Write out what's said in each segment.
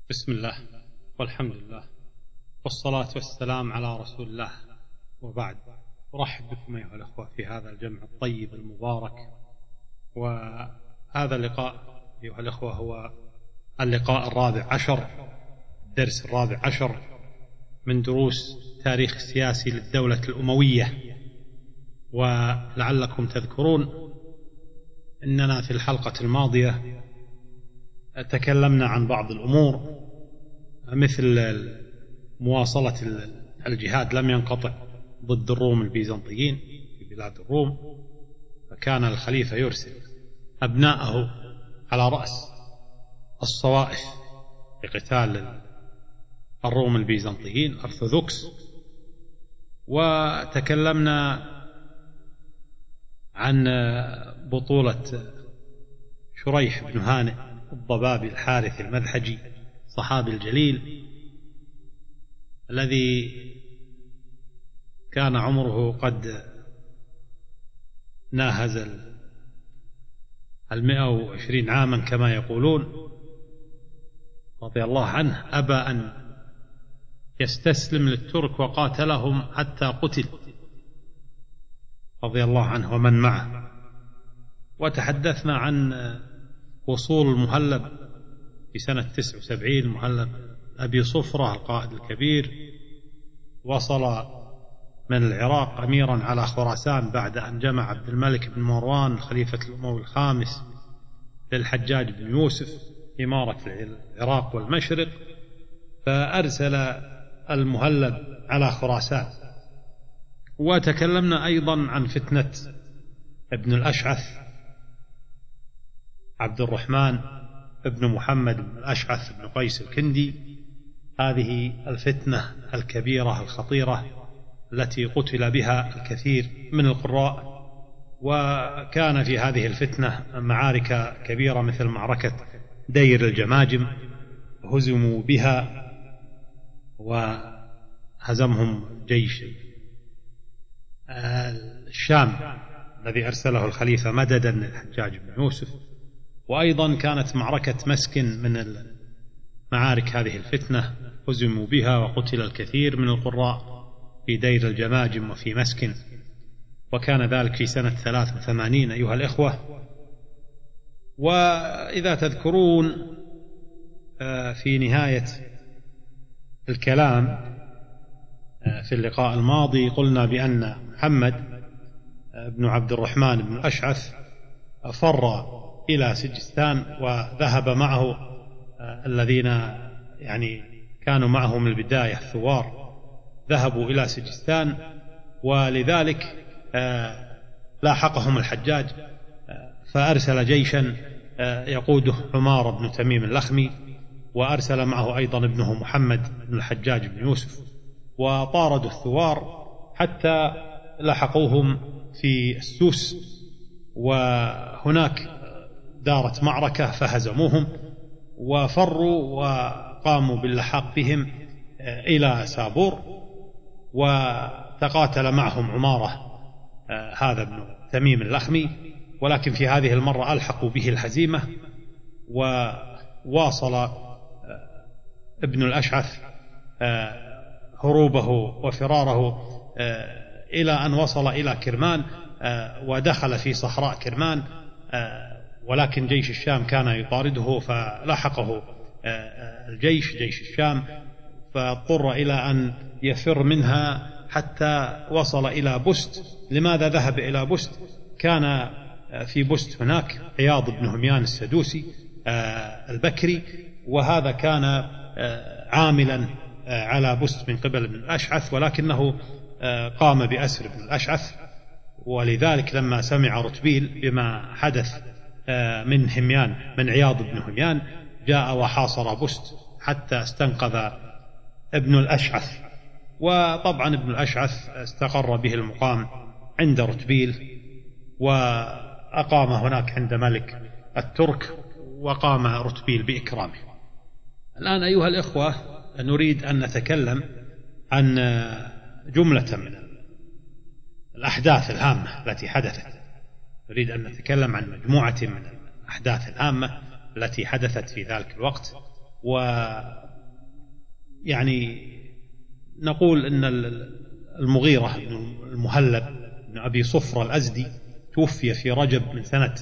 بسم الله والحمد لله والصلاة والسلام على رسول الله، وبعد. أرحب بكم أيها الأخوة في هذا الجمع الطيب المبارك. وهذا اللقاء أيها الأخوة هو اللقاء الرابع عشر، الدرس الرابع عشر من دروس تاريخ السياسي للدولة الأموية. ولعلكم تذكرون أننا في الحلقة الماضية تكلمنا عن بعض الأمور، مثل مواصلة الجهاد لم ينقطع ضد الروم البيزنطيين في بلاد الروم، فكان الخليفة يرسل أبناءه على رأس الصوائف لقتال الروم البيزنطيين الأرثوذكس. وتكلمنا عن بطولة شريح بن هانئ الضبابي الحارث المذحجي الصحابي الجليل الذي كان عمره قد ناهز 120 عاما كما يقولون، رضي الله عنه. أبى أن يستسلم للترك وقاتلهم حتى قتل رضي الله عنه ومن معه. وتحدثنا عن وصول المهلب في سنة 79، مهلب أبي صفرة القائد الكبير، وصل من العراق أميرا على خراسان بعد أن جمع عبد الملك بن مروان خليفة الأموي الخامس للحجاج بن يوسف إمارة العراق والمشرق، فأرسل المهلب على خراسان. وتكلمنا أيضا عن فتنة ابن الأشعث عبد الرحمن ابن محمد بن الأشعث بن قيس الكندي، هذه الفتنة الكبيرة الخطيرة التي قتل بها الكثير من القراء. وكان في هذه الفتنة معارك كبيرة مثل معركة دير الجماجم، هزموا بها وهزمهم جيش الشام الذي أرسله الخليفة مددا للحجاج بن يوسف. وأيضا كانت معركة مسكن من معارك هذه الفتنة، هزموا بها وقتل الكثير من القراء في دير الجماجم وفي مسكن، وكان ذلك في سنة 83 أيها الإخوة. وإذا تذكرون في نهاية الكلام في اللقاء الماضي قلنا بأن محمد بن عبد الرحمن بن الأشعث فر إلى سجستان، وذهب معه الذين كانوا معه من البداية الثوار، ذهبوا إلى سجستان. ولذلك لاحقهم الحجاج فأرسل جيشا يقوده عمار بن تميم اللخمي، وأرسل معه أيضا ابنه محمد بن الحجاج بن يوسف، وطاردوا الثوار حتى لحقوهم في السوس، وهناك دارت معركة فهزموهم وفروا وقاموا باللحاق بهم إلى سابور، وتقاتل معهم عمارة هذا ابن تميم اللخمي، ولكن في هذه المرة ألحقوا به الهزيمة. وواصل ابن الأشعث هروبه وفراره إلى أن وصل إلى كرمان، ودخل في صحراء كرمان، ولكن جيش الشام كان يطارده فلحقه جيش الشام، فاضطر إلى أن يفر منها حتى وصل إلى بست. لماذا ذهب إلى بست؟ كان في بست هناك عياض بن هميان السدوسي البكري، وهذا كان عاملا على بست من قبل ابن الأشعث، ولكنه قام بأسر ابن الأشعث. ولذلك لما سمع رتبيل بما حدث من هميان من عياض بن هميان جاء وحاصر بست حتى استنقذ ابن الأشعث. وطبعا ابن الأشعث استقر به المقام عند رتبيل، وأقام هناك عند ملك الترك، وقام رتبيل بإكرامه. الآن أيها الإخوة نريد أن نتكلم عن جملة من الأحداث الهامة التي حدثت. نريد أن نتكلم عن مجموعة من الأحداث الهامة التي حدثت في ذلك الوقت، ويعني نقول أن المغيرة بن المهلب بن أبي صفرة الأزدي توفي في رجب من سنة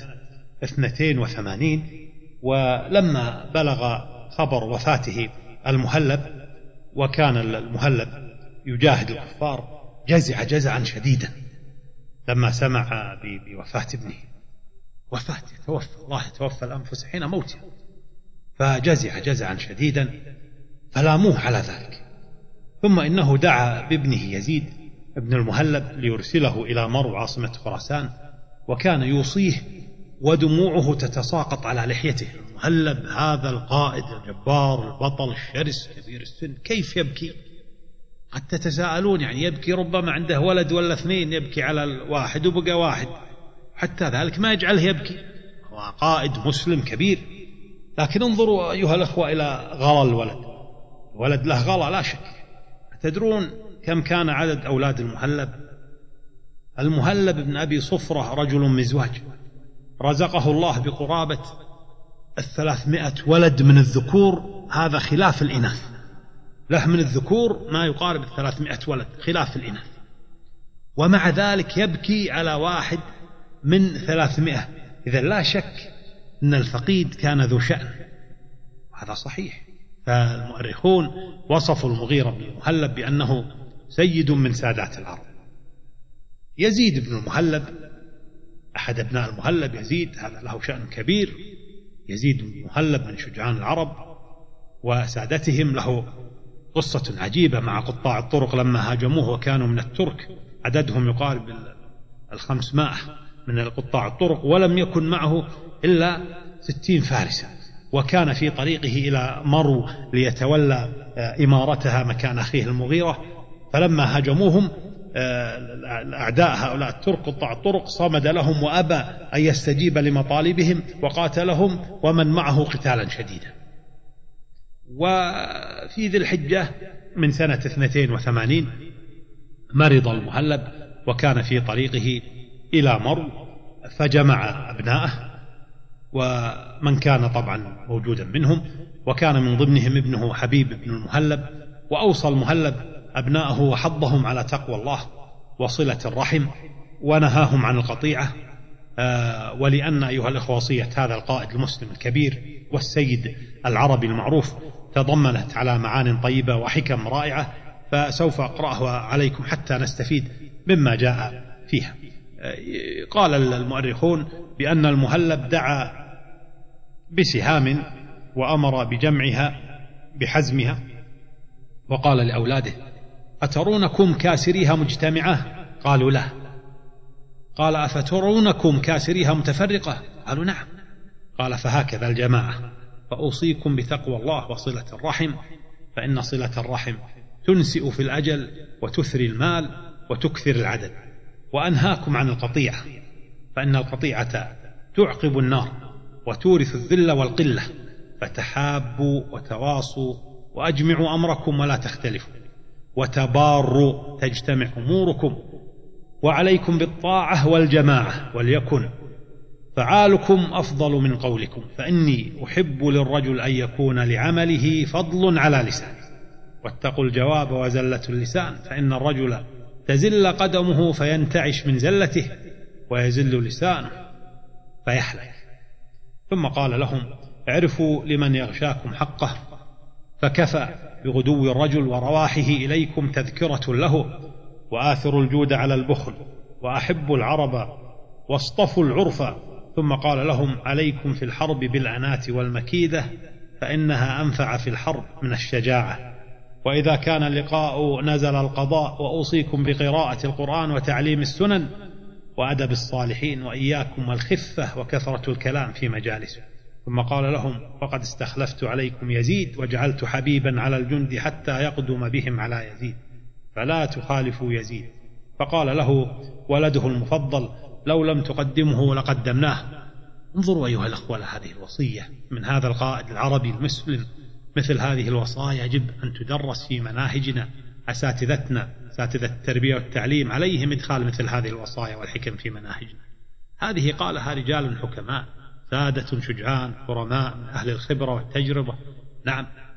82. ولما بلغ خبر وفاته المهلب، وكان المهلب يجاهد الكفار، جزع جزعا شديدا لما سمع بوفاة ابنه. وفاة يتوفى الله يتوفى الأنفس حين موتها، فجزع جزعا شديدا فلاموه على ذلك. ثم إنه دعا بابنه يزيد ابن المهلب ليرسله إلى مرو عاصمة خراسان، وكان يوصيه ودموعه تتساقط على لحيته. المهلب هذا القائد الجبار البطل الشرس كبير السن كيف يبكي؟ قد تتساءلون، يعني يبكي ربما عنده ولد ولا اثنين، يبكي على الواحد وبقى واحد، حتى ذلك ما يجعله يبكي، هو قائد مسلم كبير. لكن انظروا أيها الأخوة إلى غلا الولد، الولد له غلا لا شك. تدرون كم كان عدد أولاد المهلب؟ المهلب بن أبي صفرة رجل مزواج، رزقه الله بقرابة 300 ولد من الذكور، هذا خلاف الإناث، له من الذكور ما يقارب 300 ولد خلاف الإناث، ومع ذلك يبكي على واحد من 300. إذا لا شك أن الفقيد كان ذو شأن، هذا صحيح. فالمؤرخون وصفوا المغيرة بن المهلب بأنه سيد من سادات العرب. يزيد بن المهلب أحد أبناء المهلب، يزيد هذا له شأن كبير. يزيد بن المهلب من شجعان العرب وسادتهم، له قصة عجيبة مع قطاع الطرق لما هاجموه، وكانوا من الترك عددهم يقارب 500 من قطاع الطرق، ولم يكن معه إلا 60 فارسا، وكان في طريقه إلى مرو ليتولى إمارتها مكان أخيه المغيرة. فلما هاجموهم الأعداء هؤلاء الترك قطاع الطرق، صمد لهم وأبى أن يستجيب لمطالبهم وقاتلهم ومن معه قتالا شديدا. وفي ذي الحجة من سنة 82 مرض المهلب، وكان في طريقه إلى مرو، فجمع أبناءه ومن كان طبعا موجودا منهم، وكان من ضمنهم ابنه حبيب بن المهلب. وأوصى المهلب أبناءه وحضهم على تقوى الله وصلة الرحم، ونهاهم عن القطيعة. ولأن أيها الأخوة وصية هذا القائد المسلم الكبير والسيد العربي المعروف تضمنت على معان طيبة وحكم رائعة، فسوف أقرأها عليكم حتى نستفيد مما جاء فيها. قال المؤرخون بأن المهلب دعا بسهام وأمر بجمعها بحزمها، وقال لأولاده: أترونكم كاسريها مجتمعة؟ قالوا لا. قال: أفترونكم كاسريها متفرقة؟ قالوا نعم. قال: فهكذا الجماعة، فأوصيكم بتقوى الله وصلة الرحم، فإن صلة الرحم تنسئ في الأجل وتثري المال وتكثر العدد، وأنهاكم عن القطيعة، فإن القطيعة تعقب النار وتورث الذل والقلة، فتحابوا وتواصوا وأجمعوا أمركم ولا تختلفوا، وتباروا تجتمع أموركم، وعليكم بالطاعة والجماعة، وليكن فعالكم أفضل من قولكم، فإني أحب للرجل أن يكون لعمله فضل على لسانه، واتقوا الجواب وزلة اللسان، فإن الرجل تزل قدمه فينتعش من زلته، ويزل لسانه فيحلك. ثم قال لهم: اعرفوا لمن يغشاكم حقه، فكفى بغدو الرجل ورواحه إليكم تذكرة له، وآثروا الجود على البخل، وأحبوا العرب واصطفوا العرف. ثم قال لهم: عليكم في الحرب بالأنات والمكيدة، فإنها أنفع في الحرب من الشجاعة، وإذا كان اللقاء نزل القضاء، وأوصيكم بقراءة القرآن وتعليم السنن وأدب الصالحين، وإياكم والخفة وكثرة الكلام في مجالسه. ثم قال لهم: فقد استخلفت عليكم يزيد، وجعلت حبيبا على الجند حتى يقدم بهم على يزيد، فلا تخالفوا يزيد. فقال له ولده المفضل: لو لم تقدمه لقدمناه. انظروا أيها الأخوة هذه الوصية من هذا القائد العربي المسلم. مثل هذه الوصايا يجب أن تدرس في مناهجنا. أساتذتنا أساتذة التربية والتعليم عليهم إدخال مثل هذه الوصايا والحكم في مناهجنا. هذه قالها رجال حكماء سادة شجعان كرماء من أهل الخبرة والتجربة. نعم،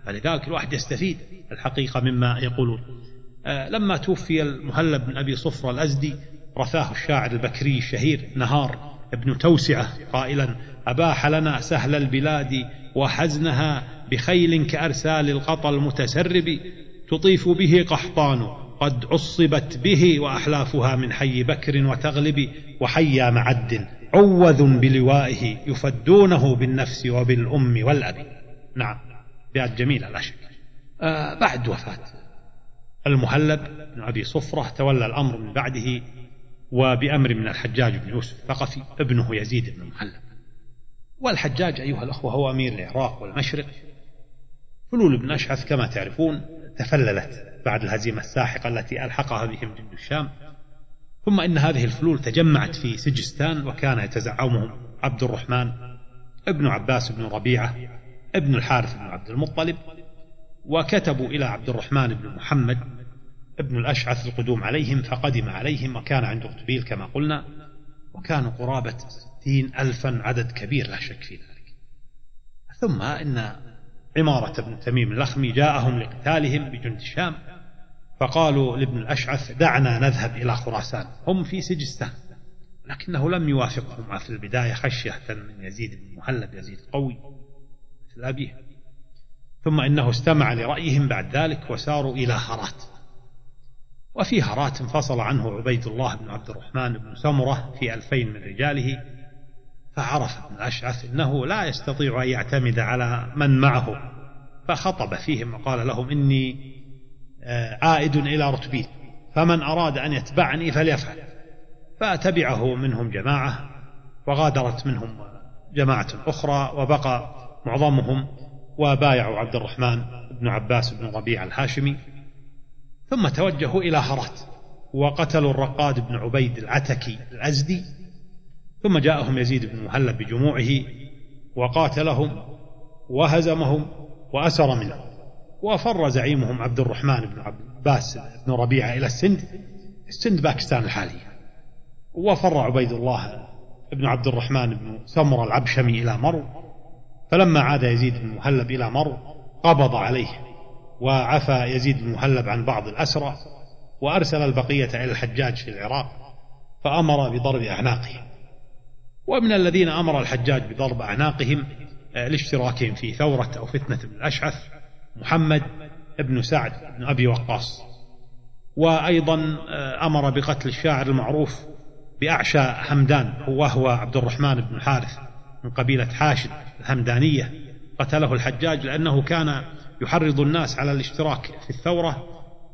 فلذلك الواحد يستفيد الحقيقة مما يقولون. لما توفي المهلب بن أبي صفرة الأزدي رثاه الشاعر البكري الشهير نهار ابن توسعة قائلا: أباح لنا سهل البلاد وحزنها بخيل كأرسال القطى المتسرب، تطيف به قحطان قد عصبت به وأحلافها من حي بكر وتغلب، وحيا معد عوذ بلوائه يفدونه بالنفس وبالأم والأب. نعم، بيات جميلة لا شك. بعد وفاة المهلب بن أبي صفرة تولى الأمر من بعده وبأمر من الحجاج بن يوسف الثقفي ابنه يزيد بن المهلب. والحجاج أيها الأخوة هو أمير العراق والمشرق. فلول بن أشعث كما تعرفون تفللت بعد الهزيمة الساحقة التي ألحقها بهم جند الشام، ثم إن هذه الفلول تجمعت في سجستان، وكان يتزعمهم عبد الرحمن ابن عباس بن ربيعة ابن الحارث بن عبد المطلب، وكتبوا إلى عبد الرحمن بن محمد ابن الأشعث القدوم عليهم، فقدم عليهم وكان عند رتبيل كما قلنا، وكانوا قرابة 60,000 عدد كبير لا شك في ذلك. ثم إن عمارة بن تميم اللخمي جاءهم لقتالهم بجند الشام، فقالوا لابن الأشعث: دعنا نذهب إلى خراسان، هم في سجستان، لكنه لم يوافقهم في البداية خشية من يزيد بن المهلب، يزيد قوي مثل أبيه. ثم إنه استمع لرأيهم بعد ذلك وساروا إلى هرات، وفي هرات انفصل عنه عبيد الله بن عبد الرحمن بن سمرة في 2000 من رجاله، فعرف ابن الأشعث أنه لا يستطيع أن يعتمد على من معه، فخطب فيهم وقال لهم: إني عائد إلى رتبيل، فمن أراد أن يتبعني فليفعل. فتبعه منهم جماعة، وغادرت منهم جماعة أخرى، وبقى معظمهم وبايعوا عبد الرحمن بن عباس بن ربيع الهاشمي. ثم توجهوا إلى هرات وقتلوا الرقاد بن عبيد العتكي الأزدي، ثم جاءهم يزيد بن المهلب بجموعه وقاتلهم وهزمهم وأسر منهم، وفر زعيمهم عبد الرحمن بن عباس بن ربيعة إلى السند باكستان الحالية، وفر عبيد الله بن عبد الرحمن بن سمر العبشمي إلى مرو. فلما عاد يزيد بن المهلب إلى مرو قبض عليه وعفى يزيد بن المهلب عن بعض الأسرى، وأرسل البقية إلى الحجاج في العراق فأمر بضرب أعناقهم. ومن الذين أمر الحجاج بضرب أعناقهم لاشتراكهم في ثورة أو فتنة بن الأشعث محمد بن سعد بن أبي وقاص، وأيضا أمر بقتل الشاعر المعروف بأعشى همدان وهو عبد الرحمن بن الحارث من قبيلة حاشد الهمدانية. قتله الحجاج لأنه كان يحرض الناس على الاشتراك في الثورة،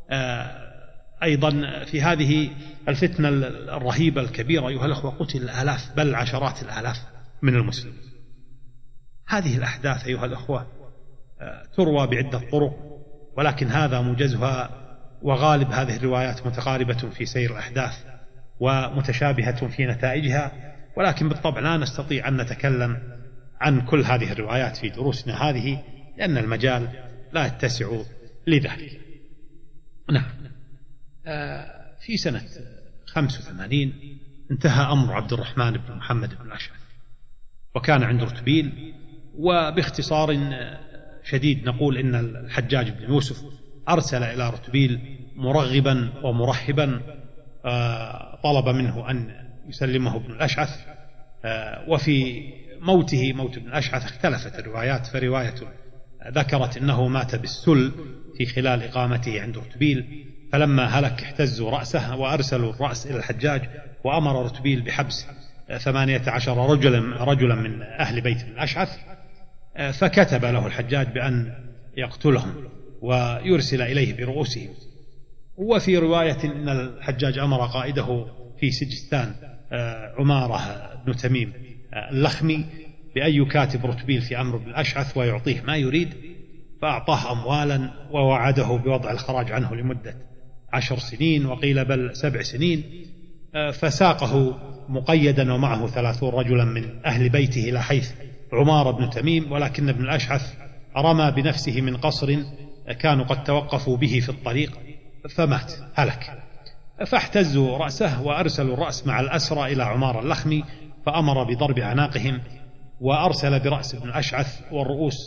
أيضا في هذه الفتنة الرهيبة الكبيرة أيها الأخوة قتل الآلاف بل عشرات الآلاف من المسلمين. هذه الأحداث أيها الأخوة تروى بعدة طرق، ولكن هذا موجزها، وغالب هذه الروايات متقاربة في سير الأحداث ومتشابهة في نتائجها، ولكن بالطبع لا نستطيع أن نتكلم عن كل هذه الروايات في دروسنا هذه، لأن المجال لا يتسع لذلك. نعم. في سنة 85 انتهى أمر عبد الرحمن بن محمد بن الأشعث، وكان عند رتبيل. وباختصار شديد نقول إن الحجاج بن يوسف أرسل إلى رتبيل مرغبا ومرحبا، طلب منه أن يسلمه ابن الأشعث. وفي موته، موت ابن الأشعث، اختلفت الروايات، فرواية ذكرت أنه مات بالسل في خلال إقامته عند رتبيل، فلما هلك احتزوا رأسه وأرسلوا الرأس إلى الحجاج، وأمر رتبيل بحبس 18 رجلا من أهل بيت ابن الأشعث، فكتب له الحجاج بأن يقتلهم ويرسل إليه برؤوسهم. وفي رواية أن الحجاج أمر قائده في سجستان عمارة بن تميم اللخمي بأن يكاتب رتبيل في أمر ابن الأشعث ويعطيه ما يريد، فأعطاه أموالا ووعده بوضع الخراج عنه لمدة 10 سنين، وقيل بل 7 سنين. فساقه مقيدا ومعه 30 رجلا من أهل بيته إلى حيث عمارة بن تميم، ولكن ابن الأشعث رمى بنفسه من قصر كانوا قد توقفوا به في الطريق فمات، هلك. فاحتزوا رأسه وأرسلوا الرأس مع الأسرى إلى عمارة اللخمي، فأمر بضرب أعناقهم، وأرسل برأس ابن الأشعث والرؤوس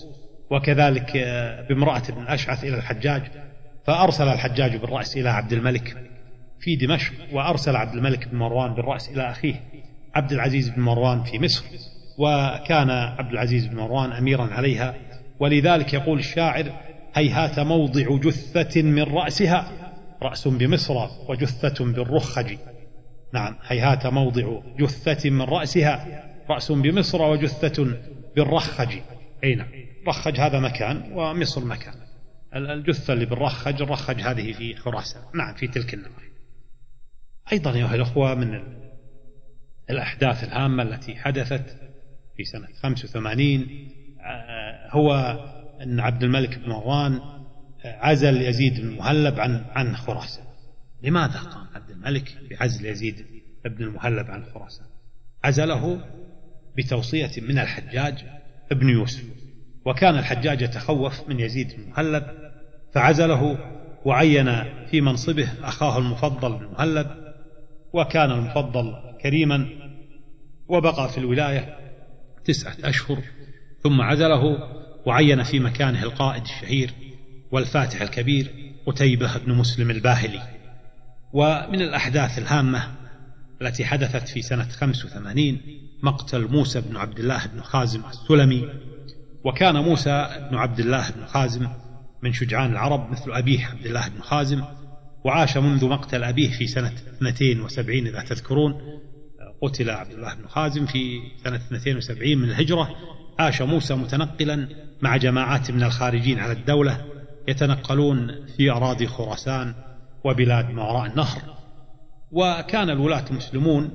وكذلك بامرأة بن الأشعث إلى الحجاج، فأرسل الحجاج بالرأس إلى عبد الملك في دمشق، وأرسل عبد الملك بن مروان بالرأس إلى أخيه عبد العزيز بن مروان في مصر، وكان عبد العزيز بن مروان أميرا عليها. ولذلك يقول الشاعر: هيهات موضع جثة من رأسها، رأس بمصر وجثة بالرخج. نعم، هيهات موضع جثة من رأسها، رأس بمصر وجثة بالرخج. أي نعم، رخج هذا مكان ومصر مكان. الجثة اللي بالرخج، الرخج هذه في خراسان، نعم في تلك النواحي. أيضا أيها الأخوة، من الأحداث الهامة التي حدثت في سنة 85 هو أن عبد الملك بن مروان عزل يزيد بن المهلب عن خراسان. لماذا قام عبد الملك بعزل يزيد بن المهلب عن خراسان؟ عزله بتوصية من الحجاج ابن يوسف، وكان الحجاج يتخوف من يزيد بن المهلب فعزله، وعين في منصبه أخاه المفضل بن المهلب، وكان المفضل كريما وبقى في الولاية 9 أشهر، ثم عزله وعين في مكانه القائد الشهير والفاتح الكبير قتيبة بن مسلم الباهلي. ومن الأحداث الهامة التي حدثت في سنة 85 مقتل موسى بن عبد الله بن خازم السلمي. وكان موسى بن عبد الله بن خازم من شجعان العرب مثل أبيه عبد الله بن خازم، وعاش منذ مقتل أبيه في سنة 72 إذا تذكرون. قتل عبد الله بن خازم في سنة 72 من الهجرة. عاش موسى متنقلا مع جماعات من الخارجين على الدولة، يتنقلون في أراضي خراسان وبلاد ما وراء النهر. وكان الولاة المسلمون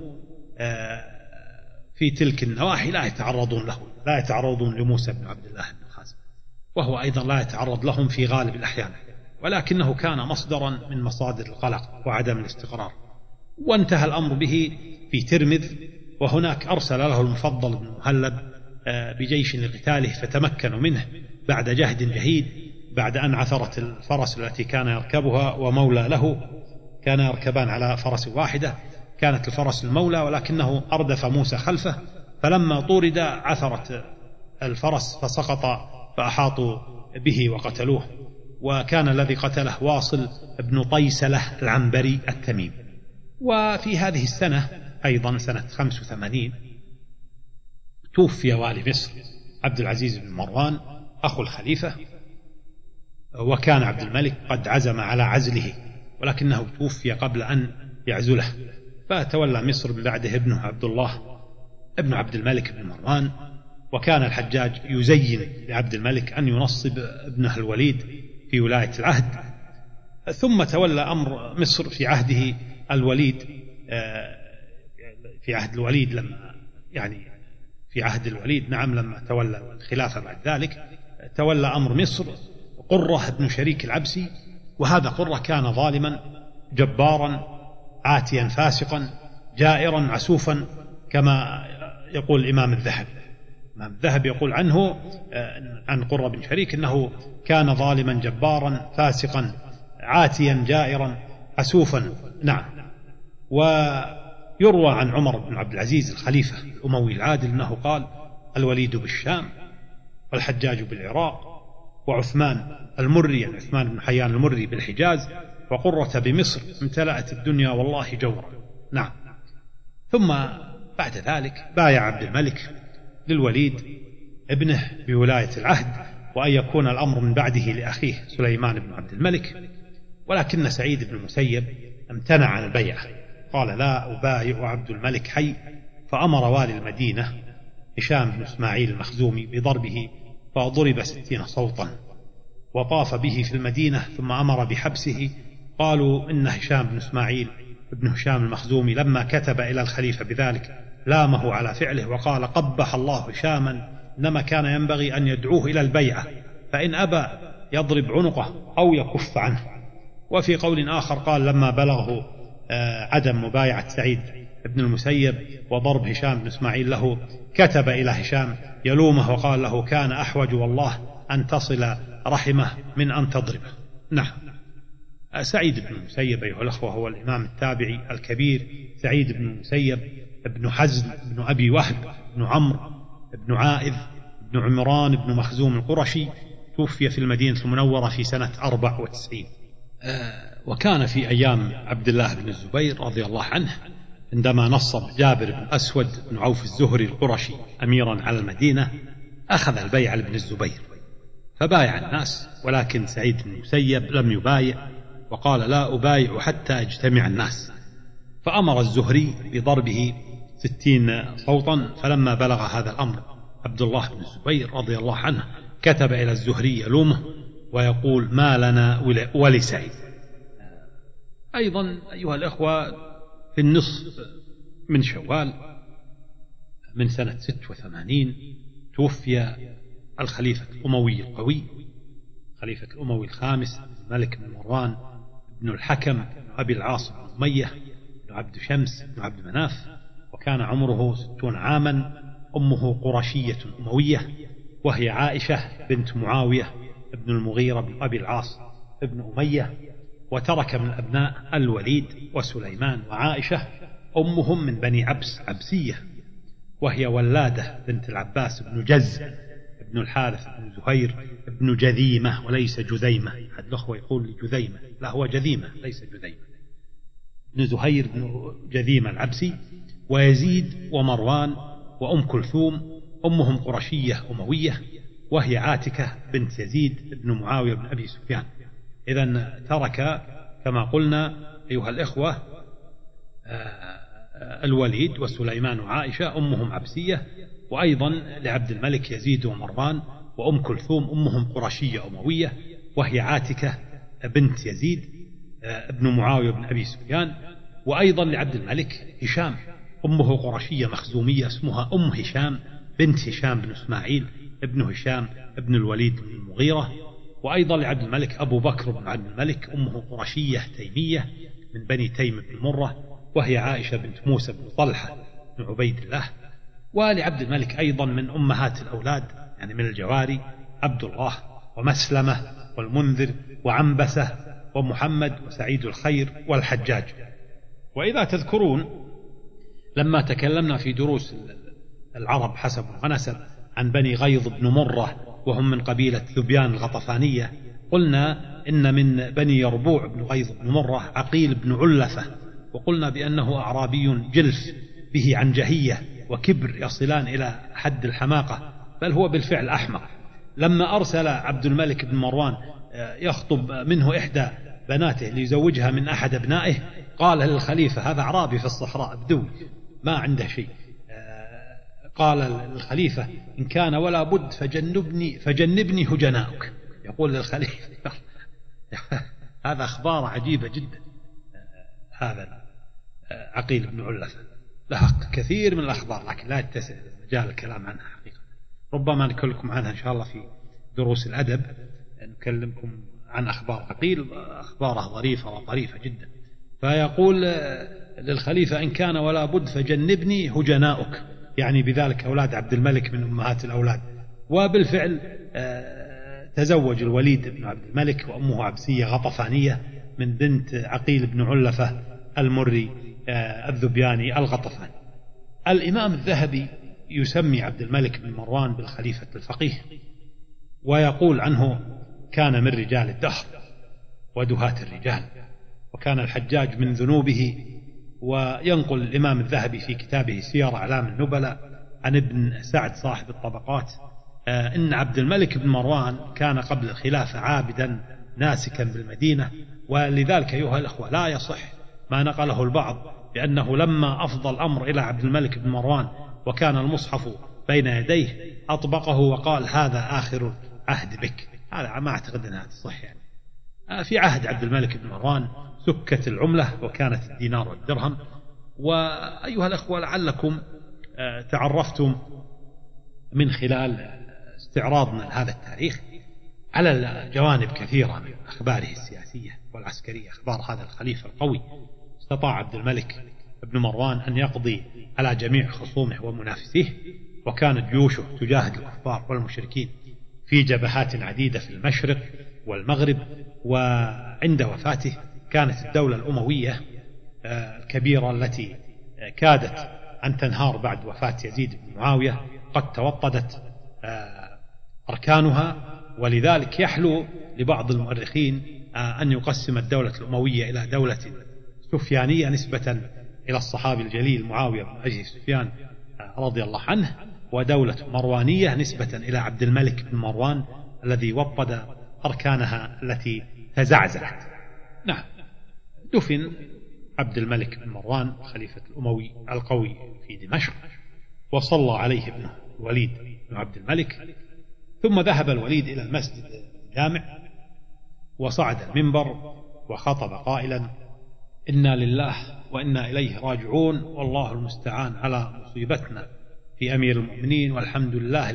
في تلك النواحي لا يتعرضون له، لا يتعرضون لموسى بن عبد الله بن خازم، وهو أيضا لا يتعرض لهم في غالب الأحيان، ولكنه كان مصدرا من مصادر القلق وعدم الاستقرار. وانتهى الأمر به في ترمذ، وهناك أرسل له المفضل بن المهلب بجيش لقتاله، فتمكنوا منه بعد جهد جهيد، بعد أن عثرت الفرس التي كان يركبها ومولى له، كان يركبان على فرس واحدة، كانت الفرس المولى، ولكنه أردف موسى خلفه، فلما طورد عثرت الفرس فسقط، فأحاطوا به وقتلوه. وكان الذي قتله واصل بن طيسلة العنبري التميمي. وفي هذه السنة أيضا سنة 85 توفي والي مصر عبد العزيز بن مروان أخو الخليفة، وكان عبد الملك قد عزم على عزله، ولكنه توفي قبل أن يعزله، فتولى مصر من بعده ابنه عبد الله ابن عبد الملك بن مروان. وكان الحجاج يزين لعبد الملك أن ينصب ابنه الوليد في ولاية العهد، ثم تولى أمر مصر في عهده الوليد، في عهد الوليد لما في عهد الوليد لما تولى الخلافة بعد ذلك تولى أمر مصر قرة بن شريك العبسي. وهذا قرة كان ظالما جبارا عاتيا فاسقا جائرا عسوفا، كما يقول الإمام الذهبي. الإمام الذهبي يقول عنه عن قرة بن شريك أنه كان ظالما جبارا فاسقا عاتيا جائرا عسوفا. نعم. ويروى عن عمر بن عبد العزيز الخليفة الأموي العادل أنه قال: الوليد بالشام، والحجاج بالعراق، وعثمان المري يعني عثمان بن حيان المري بالحجاز، وقرة بمصر، امتلأت الدنيا والله جورا. نعم. ثم بعد ذلك بايع عبد الملك للوليد ابنه بولاية العهد، وأن يكون الأمر من بعده لأخيه سليمان بن عبد الملك، ولكن سعيد بن المسيب امتنع عن البيعة، قال: لا أبايع عبد الملك حي. فأمر والي المدينة هشام بن إسماعيل المخزومي بضربه، فضرب 60 صوتا، وطاف به في المدينة، ثم أمر بحبسه. قالوا إن هشام بن إسماعيل ابن هشام المخزومي لما كتب إلى الخليفة بذلك لامه على فعله، وقال: قبح الله هشاما، إنما كان ينبغي أن يدعوه إلى البيعة، فإن أبى يضرب عنقه أو يكف عنه. وفي قول آخر قال: لما بلغه عدم مبايعة سعيد بن المسيب وضرب هشام بن إسماعيل له، كتب إلى هشام يلومه وقال له: كان أحوج والله أن تصل رحمه من أن تضربه. نعم. سعيد بن المسيب أيها الأخوة هو الإمام التابعي الكبير، سعيد بن المسيب ابن حزم بن أبي وهب بن عمرو بن عائذ بن عمران بن مخزوم القرشي، توفي في المدينة المنورة في سنة 94. وكان في أيام عبد الله بن الزبير رضي الله عنه عندما نصب جابر بن أسود بن عوف الزهري القرشي أميرا على المدينة أخذ البيع لابن الزبير فبايع الناس، ولكن سعيد بن المسيب لم يبايع وقال لا أبايع حتى اجتمع الناس، فأمر الزهري بضربه 60 صوتا. فلما بلغ هذا الأمر عبد الله بن الزبير رضي الله عنه كتب إلى الزهري يلومه ويقول ما لنا ولسعيد. أيضا أيها الأخوة في النصف من شوال من سنة 86 توفي الخليفة الأموي القوي، خليفة الأموي الخامس الملك بن مروان بن الحكم بن أبي العاص بن أمية بن عبد شمس بن عبد مناف، وكان عمره 60 عاما. أمه قرشية أموية وهي عائشة بنت معاوية بن المغيرة بن أبي العاص بن أمية. وترك من الأبناء الوليد وسليمان وعائشة، أمهم من بني عبس عبسية، وهي ولادة بنت العباس بن جز بن الحارث بن زهير بن جذيمة وليس جذيمة. أحد الأخوة يقول جذيمة، لا هو جذيمة ليس جذيمة، بن زهير بن جذيمة العبسي. ويزيد ومروان وأم كلثوم أمهم قرشية أموية، وهي عاتكة بنت يزيد بن معاوية بن أبي سفيان. إذن ترك كما قلنا أيها الإخوة الوليد وسليمان وعائشة أمهم عبسية، وأيضا لعبد الملك يزيد ومروان وأم كلثوم أمهم قرشية أموية، وهي عاتكة بنت يزيد ابن معاوية بن أبي سفيان. وأيضا لعبد الملك هشام أمه قرشية مخزومية اسمها أم هشام بنت هشام بن إسماعيل ابن هشام ابن الوليد بن المغيرة. وأيضا لعبد الملك أبو بكر بن عبد الملك أمه قرشية تيمية من بني تيم بن مرة، وهي عائشة بنت موسى بن طلحة بن عبيد الله. ولعبد الملك أيضا من أمهات الأولاد يعني من الجواري عبد الله ومسلمة والمنذر وعنبسة ومحمد وسعيد الخير والحجاج. وإذا تذكرون لما تكلمنا في دروس العرب حسب ونسب عن بني غيظ بن مرة وهم من قبيلة ذبيان الغطفانية، قلنا إن من بني يربوع بن غيظ بن مرة عقيل بن علفة، وقلنا بأنه أعرابي جلف به عنجهية وكبر يصلان إلى حد الحماقة، بل هو بالفعل أحمق. لما أرسل عبد الملك بن مروان يخطب منه إحدى بناته ليزوجها من أحد أبنائه، قال للخليفة هذا أعرابي في الصحراء بدوي ما عنده شيء، قال للخليفة إن كان ولا بد فجنبني هجناؤك. يقول للخليفة هذا أخبار عجيبة جدا. هذا عقيل بن علفة له كثير من الأخبار لكن لا يتسع مجال الكلام عنها حقيقة، ربما نكلمكم عنها إن شاء الله في دروس الأدب، نكلمكم عن أخبار عقيل، أخباره ظريفة وطريفة جدا. فيقول للخليفة إن كان ولا بد فجنبني هجناؤك، يعني بذلك أولاد عبد الملك من أمهات الأولاد. وبالفعل تزوج الوليد بن عبد الملك وأمه عبسية غطفانية من بنت عقيل بن علفة المري الذبياني الغطفاني. الإمام الذهبي يسمي عبد الملك بن مروان بالخليفة الفقيه، ويقول عنه كان من رجال الدهر ودهاة الرجال، وكان الحجاج من ذنوبه. وينقل الإمام الذهبي في كتابه سير أعلام النبلاء عن ابن سعد صاحب الطبقات إن عبد الملك بن مروان كان قبل الخلافة عابدا ناسكا بالمدينة، ولذلك أيها الأخوة لا يصح ما نقله البعض بأنه لما أفضى الأمر إلى عبد الملك بن مروان وكان المصحف بين يديه أطبقه وقال هذا آخر عهد بك. هذا ما أعتقد أنها تصح. يعني في عهد عبد الملك بن مروان سكت العملة وكانت الدينار والدرهم. وأيها الأخوة لعلكم تعرفتم من خلال استعراضنا لهذا التاريخ على جوانب كثيرة من أخباره السياسية والعسكرية. أخبار هذا الخليفة القوي استطاع عبد الملك بن مروان أن يقضي على جميع خصومه ومنافسيه، وكانت جيوشه تجاهد الكفار والمشركين في جبهات عديدة في المشرق والمغرب. وعند وفاته كانت الدولة الأموية الكبيرة التي كادت أن تنهار بعد وفاة يزيد بن معاوية قد توطدت أركانها. ولذلك يحلو لبعض المؤرخين أن يقسم الدولة الأموية إلى دولة سفيانية نسبة إلى الصحابي الجليل معاوية بن أبي سفيان رضي الله عنه، ودولة مروانية نسبة إلى عبد الملك بن مروان الذي وطد أركانها التي تزعزعت. نعم، دفن عبد الملك بن مروان خليفة الأموي القوي في دمشق، وصلى عليه ابنه الوليد بن عبد الملك. ثم ذهب الوليد إلى المسجد الجامع وصعد المنبر وخطب قائلا: إنا لله وإنا إليه راجعون، والله المستعان على مصيبتنا في أمير المؤمنين، والحمد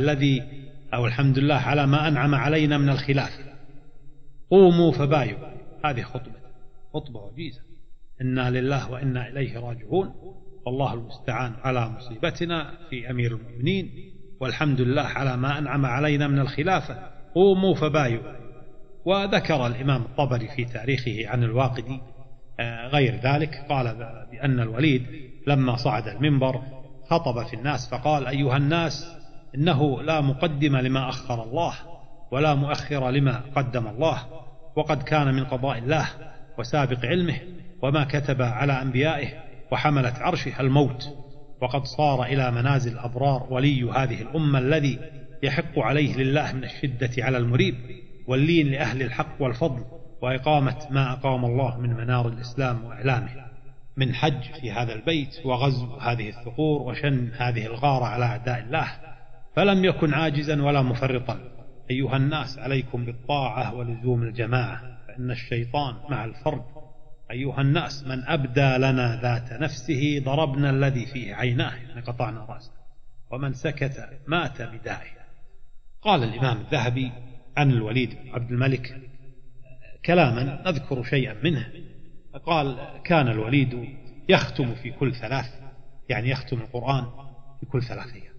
لله على ما أنعم علينا من الخلافة، قوموا فبايعوا. هذه خطبة وجيزة: إنا لله وإنا إليه راجعون، والله المستعان على مصيبتنا في أمير المؤمنين، والحمد لله على ما أنعم علينا من الخلافة، قوموا فبايعوا. وذكر الإمام الطبري في تاريخه عن الواقدي غير ذلك، قال بأن الوليد لما صعد المنبر خطب في الناس فقال: أيها الناس، إنه لا مقدم لما أخر الله ولا مؤخر لما قدم الله، وقد كان من قضاء الله وسابق علمه وما كتب على أنبيائه وحملة عرشه الموت، وقد صار إلى منازل الأبرار ولي هذه الأمة الذي يحق عليه لله من الشدة على المريب واللين لأهل الحق والفضل، وإقامة ما أقام الله من منار الإسلام وإعلامه من حج في هذا البيت، وغزو هذه الثغور، وشن هذه الغارة على أعداء الله، فلم يكن عاجزا ولا مفرطا. أيها الناس، عليكم بالطاعة ولزوم الجماعة، فإن الشيطان مع الفرد. أيها الناس، من أبدى لنا ذات نفسه ضربنا الذي فيه عيناه، يعني قطعنا رأسه، ومن سكت مات بدائه. قال الإمام الذهبي عن الوليد بن عبد الملك كلاما نذكر شيئا منه، قال: كان الوليد يختم في كل 3، يعني يختم القرآن في كل 3 أيام.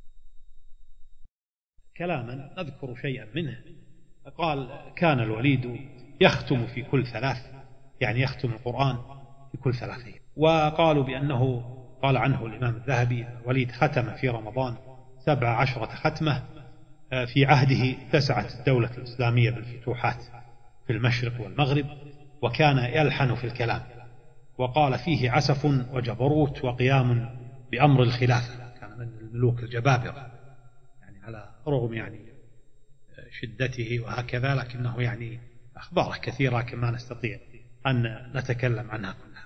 كلاما نذكر شيئا منه، قال: كان الوليد يختم في كل 3، يعني يختم القرآن في كل 3 أيام. وقالوا بأنه قال عنه الإمام الذهبي: الوليد ختم في رمضان 17 ختمة. في عهده اتسعت الدولة الإسلامية بالفتوحات في المشرق والمغرب، وكان يلحن في الكلام، وقال فيه عسف وجبروت وقيام بأمر الخلافة. كان من الملوك الجبابرة، يعني على رغم يعني شدته وهكذا، لكنه يعني أخباره كثيرة كما نستطيع أن نتكلم عنها كلها.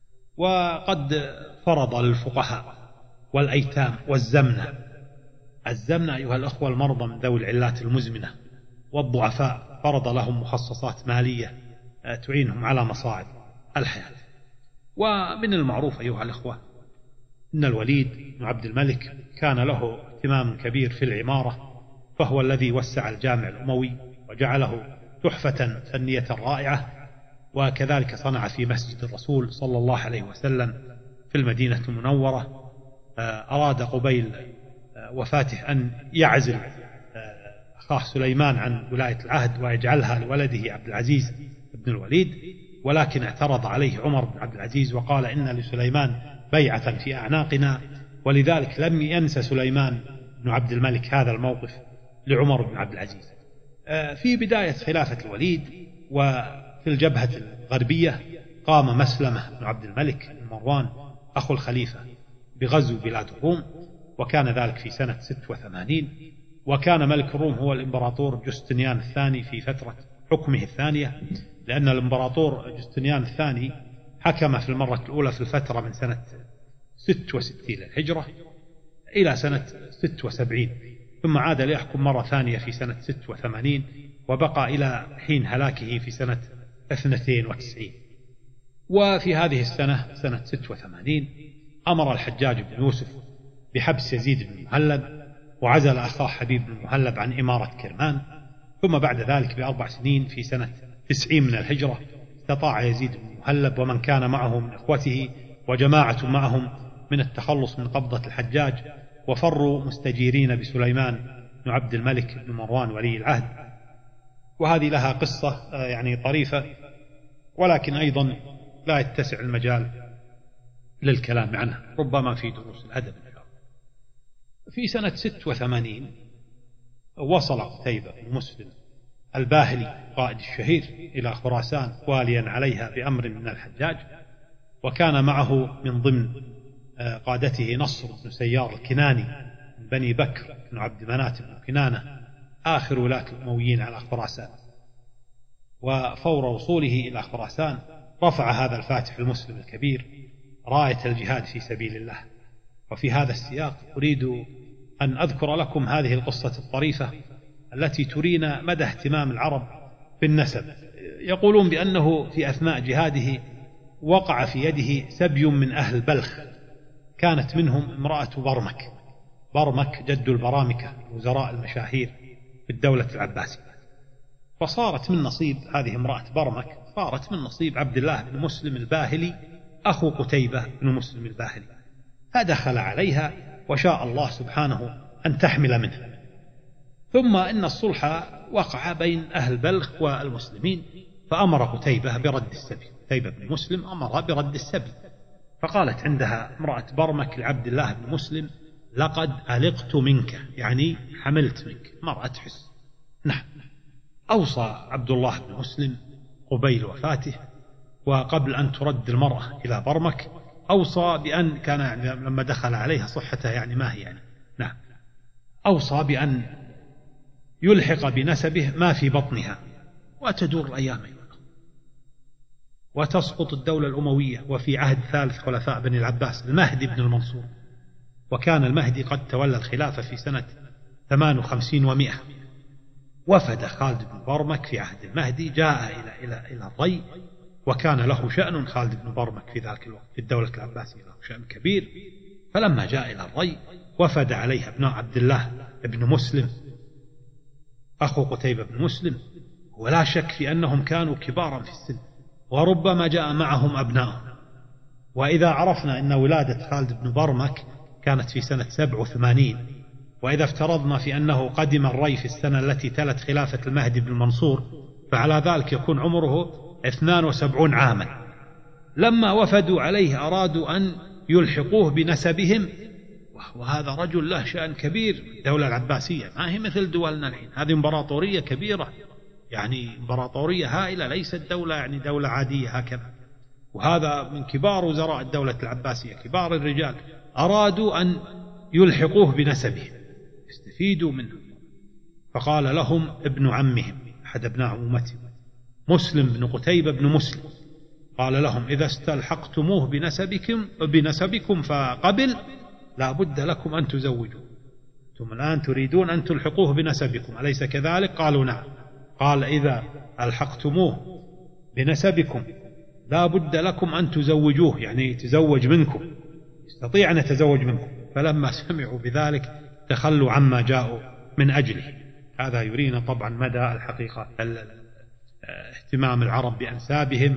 وقد فرض للفقهاء والأيتام والزمنة أيها الأخوة المرضى من ذوي العلات المزمنة والضعفاء، فرض لهم مخصصات مالية تعينهم على مصاعب الحياة. ومن المعروف أيها الأخوة أن الوليد بن عبد الملك كان له اهتمام كبير في العمارة، فهو الذي وسع الجامع الأموي وجعله تحفة فنية رائعة، وكذلك صنع في مسجد الرسول صلى الله عليه وسلم في المدينة المنورة. أراد قبيل وفاته أن يعزل أخاه سليمان عن ولاية العهد ويجعلها لولده عبد العزيز بن الوليد، ولكن اعترض عليه عمر بن عبد العزيز وقال: إن لسليمان بيعة في أعناقنا. ولذلك لم ينسى سليمان بن عبد الملك هذا الموقف لعمر بن عبد العزيز. في بداية خلافة الوليد وفي الجبهة الغربية قام مسلمة بن عبد الملك بن مروان أخو الخليفة بغزو بلاد الروم، وكان ذلك في سنة 86. وكان ملك الروم هو الإمبراطور جستنيان الثاني في فترة حكمه الثانية، لأن الإمبراطور جستنيان الثاني حكم في المرة الأولى في الفترة من سنة 66 للهجرة إلى سنة 76، ثم عاد ليحكم مرة ثانية في سنة 86، وبقى إلى حين هلاكه في سنة 92. وفي هذه السنة سنة 86 أمر الحجاج بن يوسف بحبس يزيد بن المهلب، وعزل أخاه حبيب بن المهلب عن إمارة كرمان. ثم بعد ذلك ب4 سنين في سنة 90 من الهجرة استطاع يزيد بن المهلب ومن كان معه من إخوته وجماعة معهم من التخلص من قبضة الحجاج، وفروا مستجيرين بسليمان بن عبد الملك بن مروان ولي العهد. وهذه لها قصة يعني طريفة، ولكن أيضا لا يتسع المجال للكلام عنها، ربما في دروس الأدب. في سنة 86 وصل قتيبة بن مسلم الباهلي قائد الشهير إلى خراسان واليا عليها بأمر من الحجاج، وكان معه من ضمن قادته نصر بن سيار الكناني من بني بكر بن عبد منات بن كنانة آخر ولاة الأمويين على خراسان. وفور وصوله إلى خراسان رفع هذا الفاتح المسلم الكبير راية الجهاد في سبيل الله. وفي هذا السياق أريد أن أذكر لكم هذه القصة الطريفة التي ترينا مدى اهتمام العرب بالنسب. يقولون بأنه في أثناء جهاده وقع في يده سبي من أهل بلخ، كانت منهم امرأة برمك جد البرامكة وزراء المشاهير في الدولة العباسية، فصارت من نصيب هذه امرأة برمك، صارت من نصيب عبد الله بن مسلم الباهلي أخو قتيبة بن مسلم الباهلي، فدخل عليها وشاء الله سبحانه أن تحمل منه. ثم إن الصلح وقع بين أهل بلخ والمسلمين، فأمر قتيبة برد السبي. قتيبة بن مسلم أمر برد السبي، فقالت عندها امرأة برمك لعبد الله بن مسلم: لقد ألقت منك، يعني حملت منك، مرأة تحس. نعم. أوصى عبد الله بن مسلم قبيل وفاته وقبل أن ترد المرأة إلى برمك، أوصى بأن كان يعني لما دخل عليها صحته يعني ما هي يعني نعم، أوصى بأن يلحق بنسبه ما في بطنها، وتدور الأيام وتسقط الدولة الأموية. وفي عهد ثالث خلفاء بني العباس المهدي بن المنصور، وكان المهدي قد تولى الخلافة في سنة 58 و100. وفد خالد بن برمك في عهد المهدي، جاء إلى الري، وكان له شأن خالد بن برمك في ذلك الوقت في الدولة العباسية، له شأن كبير. فلما جاء إلى الري وفد عليه ابناء عبد الله بن مسلم أخو قتيبة بن مسلم، ولا شك في أنهم كانوا كبارا في السن، وربما جاء معهم أبنائهم. وإذا عرفنا أن ولادة خالد بن برمك كانت في سنة 87، وإذا افترضنا في أنه قدم الري في السنة التي تلت خلافة المهدي بن المنصور، فعلى ذلك يكون عمره 72 عاما. لما وفدوا عليه أرادوا أن يلحقوه بنسبهم، وهذا رجل له شأن كبير في الدولة العباسية، ما هي مثل دولنا الحين، هذه امبراطورية كبيرة، يعني امبراطورية هائلة، ليست دولة يعني دولة عادية هكذا. وهذا من كبار وزراء الدولة العباسية، كبار الرجال، أرادوا أن يلحقوه بنسبه يستفيدوا منه. فقال لهم ابن عمهم أحد أبناء عمومتهم مسلم بن قتيبة بن مسلم، قال لهم: إذا استلحقتموه بنسبكم فقبل لا بد لكم أن تزوجوا. ثم الآن تريدون أن تلحقوه بنسبكم، أليس كذلك؟ قالوا: نعم. قال: إذا ألحقتموه بنسبكم لا بد لكم أن تزوجوه، يعني يتزوج منكم، يستطيع أن يتزوج منكم. فلما سمعوا بذلك تخلوا عما جاءوا من أجله. هذا يرينا طبعا مدى الحقيقة اهتمام العرب بأنسابهم،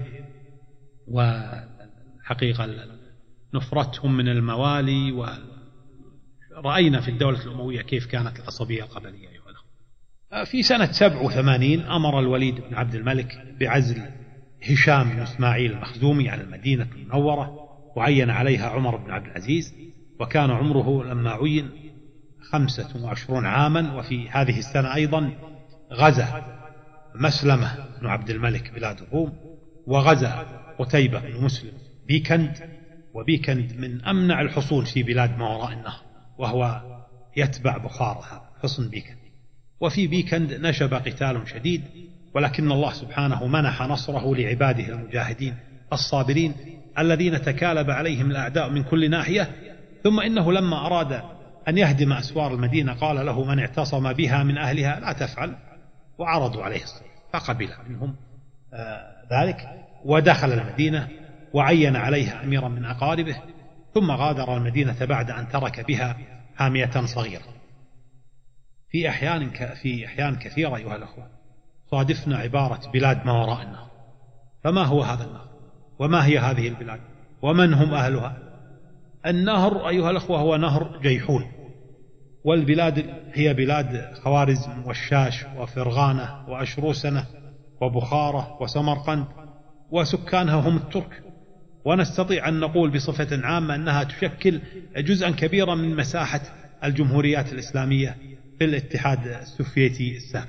وحقيقة نفرتهم من الموالي. ورأينا في الدولة الأموية كيف كانت العصبية القبلية. في سنة 87 أمر الوليد بن عبد الملك بعزل هشام بن إسماعيل المخزومي عن المدينة المنورة، وعين عليها عمر بن عبد العزيز، وكان عمره لما عين 25 عاما. وفي هذه السنة أيضا غزا مسلمة بن عبد الملك بلاد الروم، وغزا قتيبة بن مسلم بيكند. وبيكند من أمنع الحصول في بلاد ما وراء النهر، وهو يتبع بخارى حصن بيكند. وفي بيكند نشب قتال شديد، ولكن الله سبحانه منح نصره لعباده المجاهدين الصابرين الذين تكالب عليهم الأعداء من كل ناحية. ثم إنه لما أراد أن يهدم أسوار المدينة قال له من اعتصم بها من أهلها: لا تفعل. وعرضوا عليه الصلح، فقبل منهم ذلك، ودخل المدينة وعين عليها أميرا من أقاربه، ثم غادر المدينة بعد أن ترك بها حامية صغيرة. في أحيان كثيرة أيها الأخوة صادفنا عبارة بلاد ما وراء النهر. فما هو هذا النهر؟ وما هي هذه البلاد؟ ومن هم أهلها؟ النهر أيها الأخوة هو نهر جيحون، والبلاد هي بلاد خوارزم والشاش وفرغانة وأشروسنة وبخارة وسمرقند، وسكانها هم الترك. ونستطيع أن نقول بصفة عامة أنها تشكل جزءا كبيرا من مساحة الجمهوريات الإسلامية في الاتحاد السوفيتي السابق.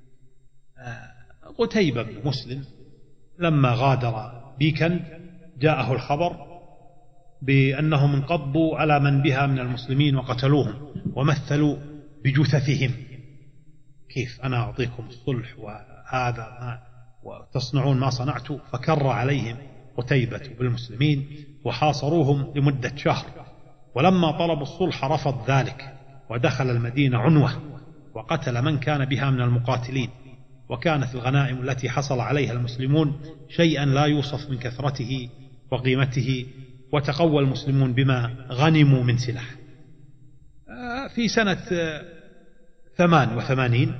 قتيبة بن مسلم لما غادر بيكند جاءه الخبر بأنهم انقضوا على من بها من المسلمين وقتلوهم ومثلوا بجثثهم. كيف أنا أعطيكم الصلح وهذا ما وتصنعون ما صنعتوا؟ فكر عليهم قتيبة بالمسلمين وحاصروهم لمدة شهر، ولما طلبوا الصلح رفض ذلك ودخل المدينة عنوة وقتل من كان بها من المقاتلين. وكانت الغنائم التي حصل عليها المسلمون شيئا لا يوصف من كثرته وقيمته، وتقوى المسلمون بما غنموا من سلاح. في سنة 88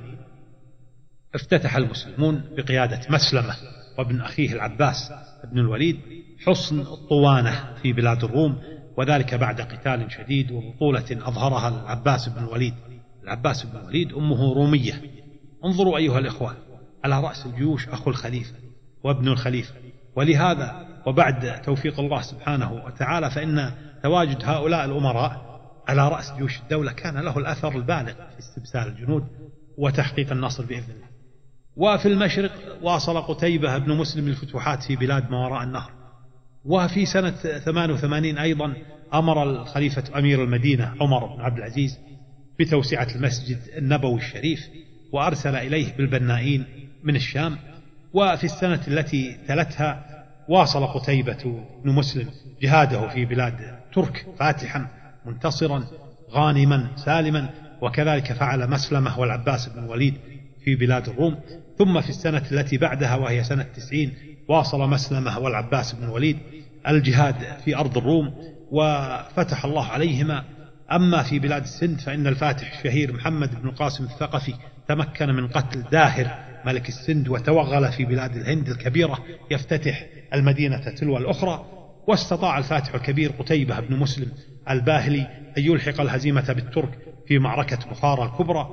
افتتح المسلمون بقيادة مسلمة وابن أخيه العباس بن الوليد حصن الطوانة في بلاد الروم، وذلك بعد قتال شديد وبطولة أظهرها العباس بن الوليد. العباس بن الوليد أمه رومية. انظروا أيها الإخوة، على رأس الجيوش أخو الخليفة وابن الخليفة، ولهذا وبعد توفيق الله سبحانه وتعالى فإن تواجد هؤلاء الأمراء على رأس جيوش الدولة كان له الأثر البالغ في استبسال الجنود وتحقيق النصر بإذن الله. وفي المشرق واصل قتيبة بن مسلم الفتوحات في بلاد ما وراء النهر. وفي سنة 88 أيضا أمر الخليفة أمير المدينة عمر بن عبد العزيز بتوسعة المسجد النبوي الشريف، وأرسل إليه بالبنائين من الشام. وفي السنة التي تلتها واصل قتيبة بن مسلم جهاده في بلاد ترك فاتحا منتصرا غانما سالما، وكذلك فعل مسلمة والعباس بن الوليد في بلاد الروم. ثم في السنة التي بعدها وهي سنة 90 واصل مسلمة والعباس بن الوليد الجهاد في أرض الروم وفتح الله عليهما. أما في بلاد السند فإن الفاتح الشهير محمد بن القاسم الثقفي تمكن من قتل داهر ملك السند وتوغل في بلاد الهند الكبيرة يفتتح المدينة تلو الأخرى. واستطاع الفاتح الكبير قتيبة بن مسلم الباهلي أن يلحق الهزيمة بالترك في معركة بخارى الكبرى.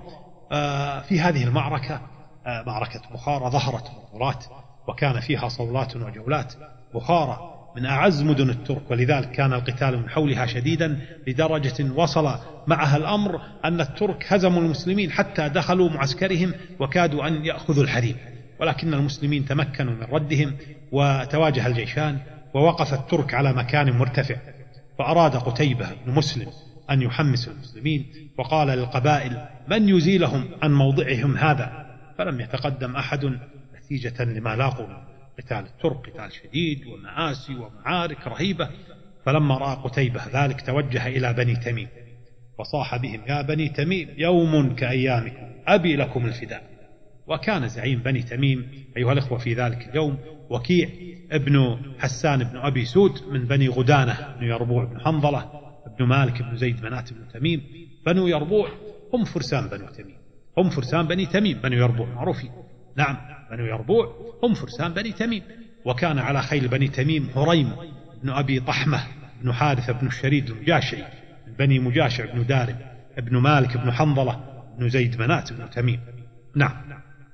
في هذه المعركة معركة بخارى ظهرت منظورات وكان فيها صولات وجولات. بخارى من أعز مدن الترك، ولذلك كان القتال من حولها شديدا لدرجة وصل معها الأمر أن الترك هزموا المسلمين حتى دخلوا معسكرهم وكادوا أن يأخذوا الحريم، ولكن المسلمين تمكنوا من ردهم وتواجه الجيشان ووقف الترك على مكان مرتفع. فأراد قتيبة بن مسلم أن يحمس المسلمين وقال للقبائل من يزيلهم عن موضعهم هذا، فلم يتقدم أحد نتيجة لما لاقوا قتال الترك، قتال شديد ومآسي ومعارك رهيبة. فلما رأى قتيبة ذلك توجه إلى بني تميم وصاح بهم يا بني تميم يوم كأيامكم أبي لكم الفداء. وكان زعيم بني تميم أيها الأخوة في ذلك اليوم وكيع ابن حسان بن أبي سود من بني غدانة بن يربوع بن حنظلة بن مالك بن زيد منات بن تميم. بنو يربوع هم فرسان بنو تميم، هم فرسان بني تميم. بنو يربوع معروفين، نعم بنو يربوع هم فرسان بني تميم. وكان على خيل بني تميم هريم بن أبي طحمة بن حارثة بن الشريد المجاشعي من بني مجاشع بن دارب بن مالك بن حنظلة بن زيد منات بن تميم. نعم.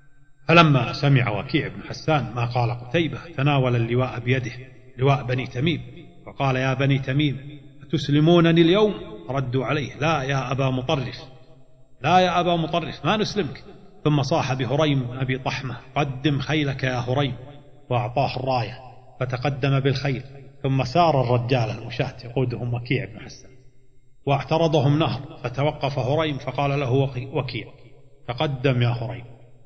فلما سمع وكيع بن حسان ما قال قتيبة تناول اللواء بيده، لواء بني تميم، فقال يا بني تميم أتسلمونني اليوم؟ ردوا عليه لا يا أبا مطرف، لا يا أبا مطرف ما نسلمك. ثم صاح بهريم بن أبي طحمة قدم خيلك يا هريم، وأعطاه الراية فتقدم بالخيل. ثم سار الرجال المشاة يقودهم وكيع بن حسان واعترضهم نهر، فتوقف هريم فقال له وكيع تقدم يا هريم،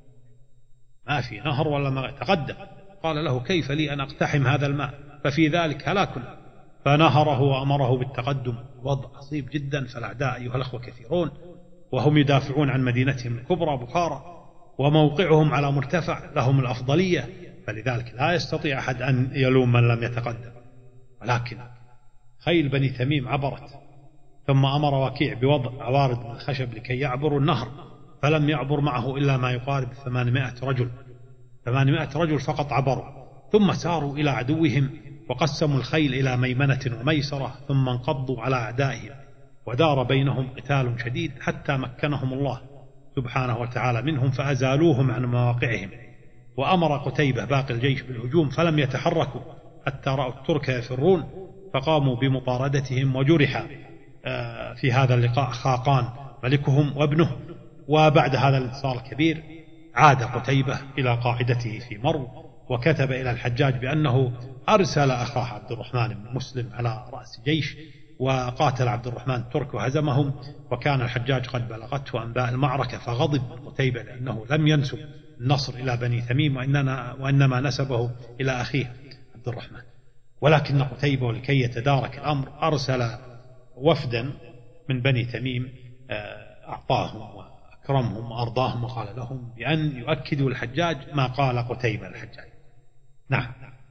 ما في نهر ولا ما تقدم. قال له كيف لي أن أقتحم هذا الماء ففي ذلك هلاكنا. فنهره وأمره بالتقدم. وضع عصيب جدا، فالأعداء أيها الأخوة كثيرون وهم يدافعون عن مدينتهم الكبرى بخارى، وموقعهم على مرتفع لهم الأفضلية، فلذلك لا يستطيع أحد أن يلوم من لم يتقدم. ولكن خيل بني تميم عبرت، ثم أمر وكيع بوضع عوارض من الخشب لكي يعبروا النهر، فلم يعبر معه إلا ما يقارب 800 رجل. 800 رجل فقط عبروا، ثم ساروا إلى عدوهم وقسموا الخيل إلى ميمنة وميسرة، ثم انقضوا على أعدائهم ودار بينهم قتال شديد حتى مكنهم الله سبحانه وتعالى منهم فأزالوهم عن مواقعهم. وأمر قتيبة باقي الجيش بالهجوم فلم يتحركوا حتى رأوا الترك يفرون، فقاموا بمطاردتهم. وجرح في هذا اللقاء خاقان ملكهم وابنه، وبعد هذا الانتصار الكبير عاد قتيبة إلى قاعدته في مرو، وكتب إلى الحجاج بأنه أرسل أخاه عبد الرحمن بن مسلم على رأس جيش، وقاتل عبد الرحمن الترك وهزمهم، وكان الحجاج قد بلغته أنباء المعركة، فغضب قتيبة لأنه لم ينسب النصر إلى بني تميم وإنما نسبه إلى أخيه عبد الرحمن. ولكن قتيبة لكي يتدارك الأمر أرسل وفدا من بني تميم أعطاهم وأكرمهم وأرضاهم، وقال لهم بأن يؤكدوا الحجاج ما قال قتيبة الحجاج. نعم.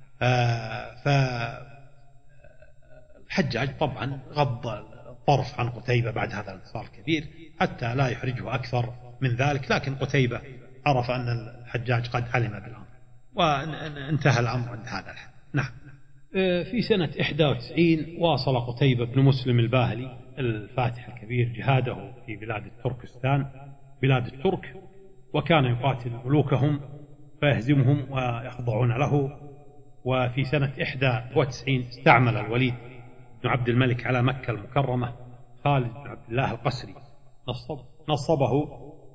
فالحجاج طبعا غض الطرف عن قتيبة بعد هذا الانتصار الكبير حتى لا يحرجه أكثر من ذلك، لكن قتيبة عرف أن الحجاج قد علم بالأمر وانتهى الأمر عند هذا الحد. نعم. في سنة 91 واصل قتيبة بن مسلم الباهلي الفاتح الكبير جهاده في بلاد التركستان، بلاد الترك، وكان يقاتل ملوكهم فيهزمهم ويخضعون له. وفي سنة 91 استعمل الوليد بن عبد الملك على مكة المكرمة خالد بن عبد الله القسري، نصبه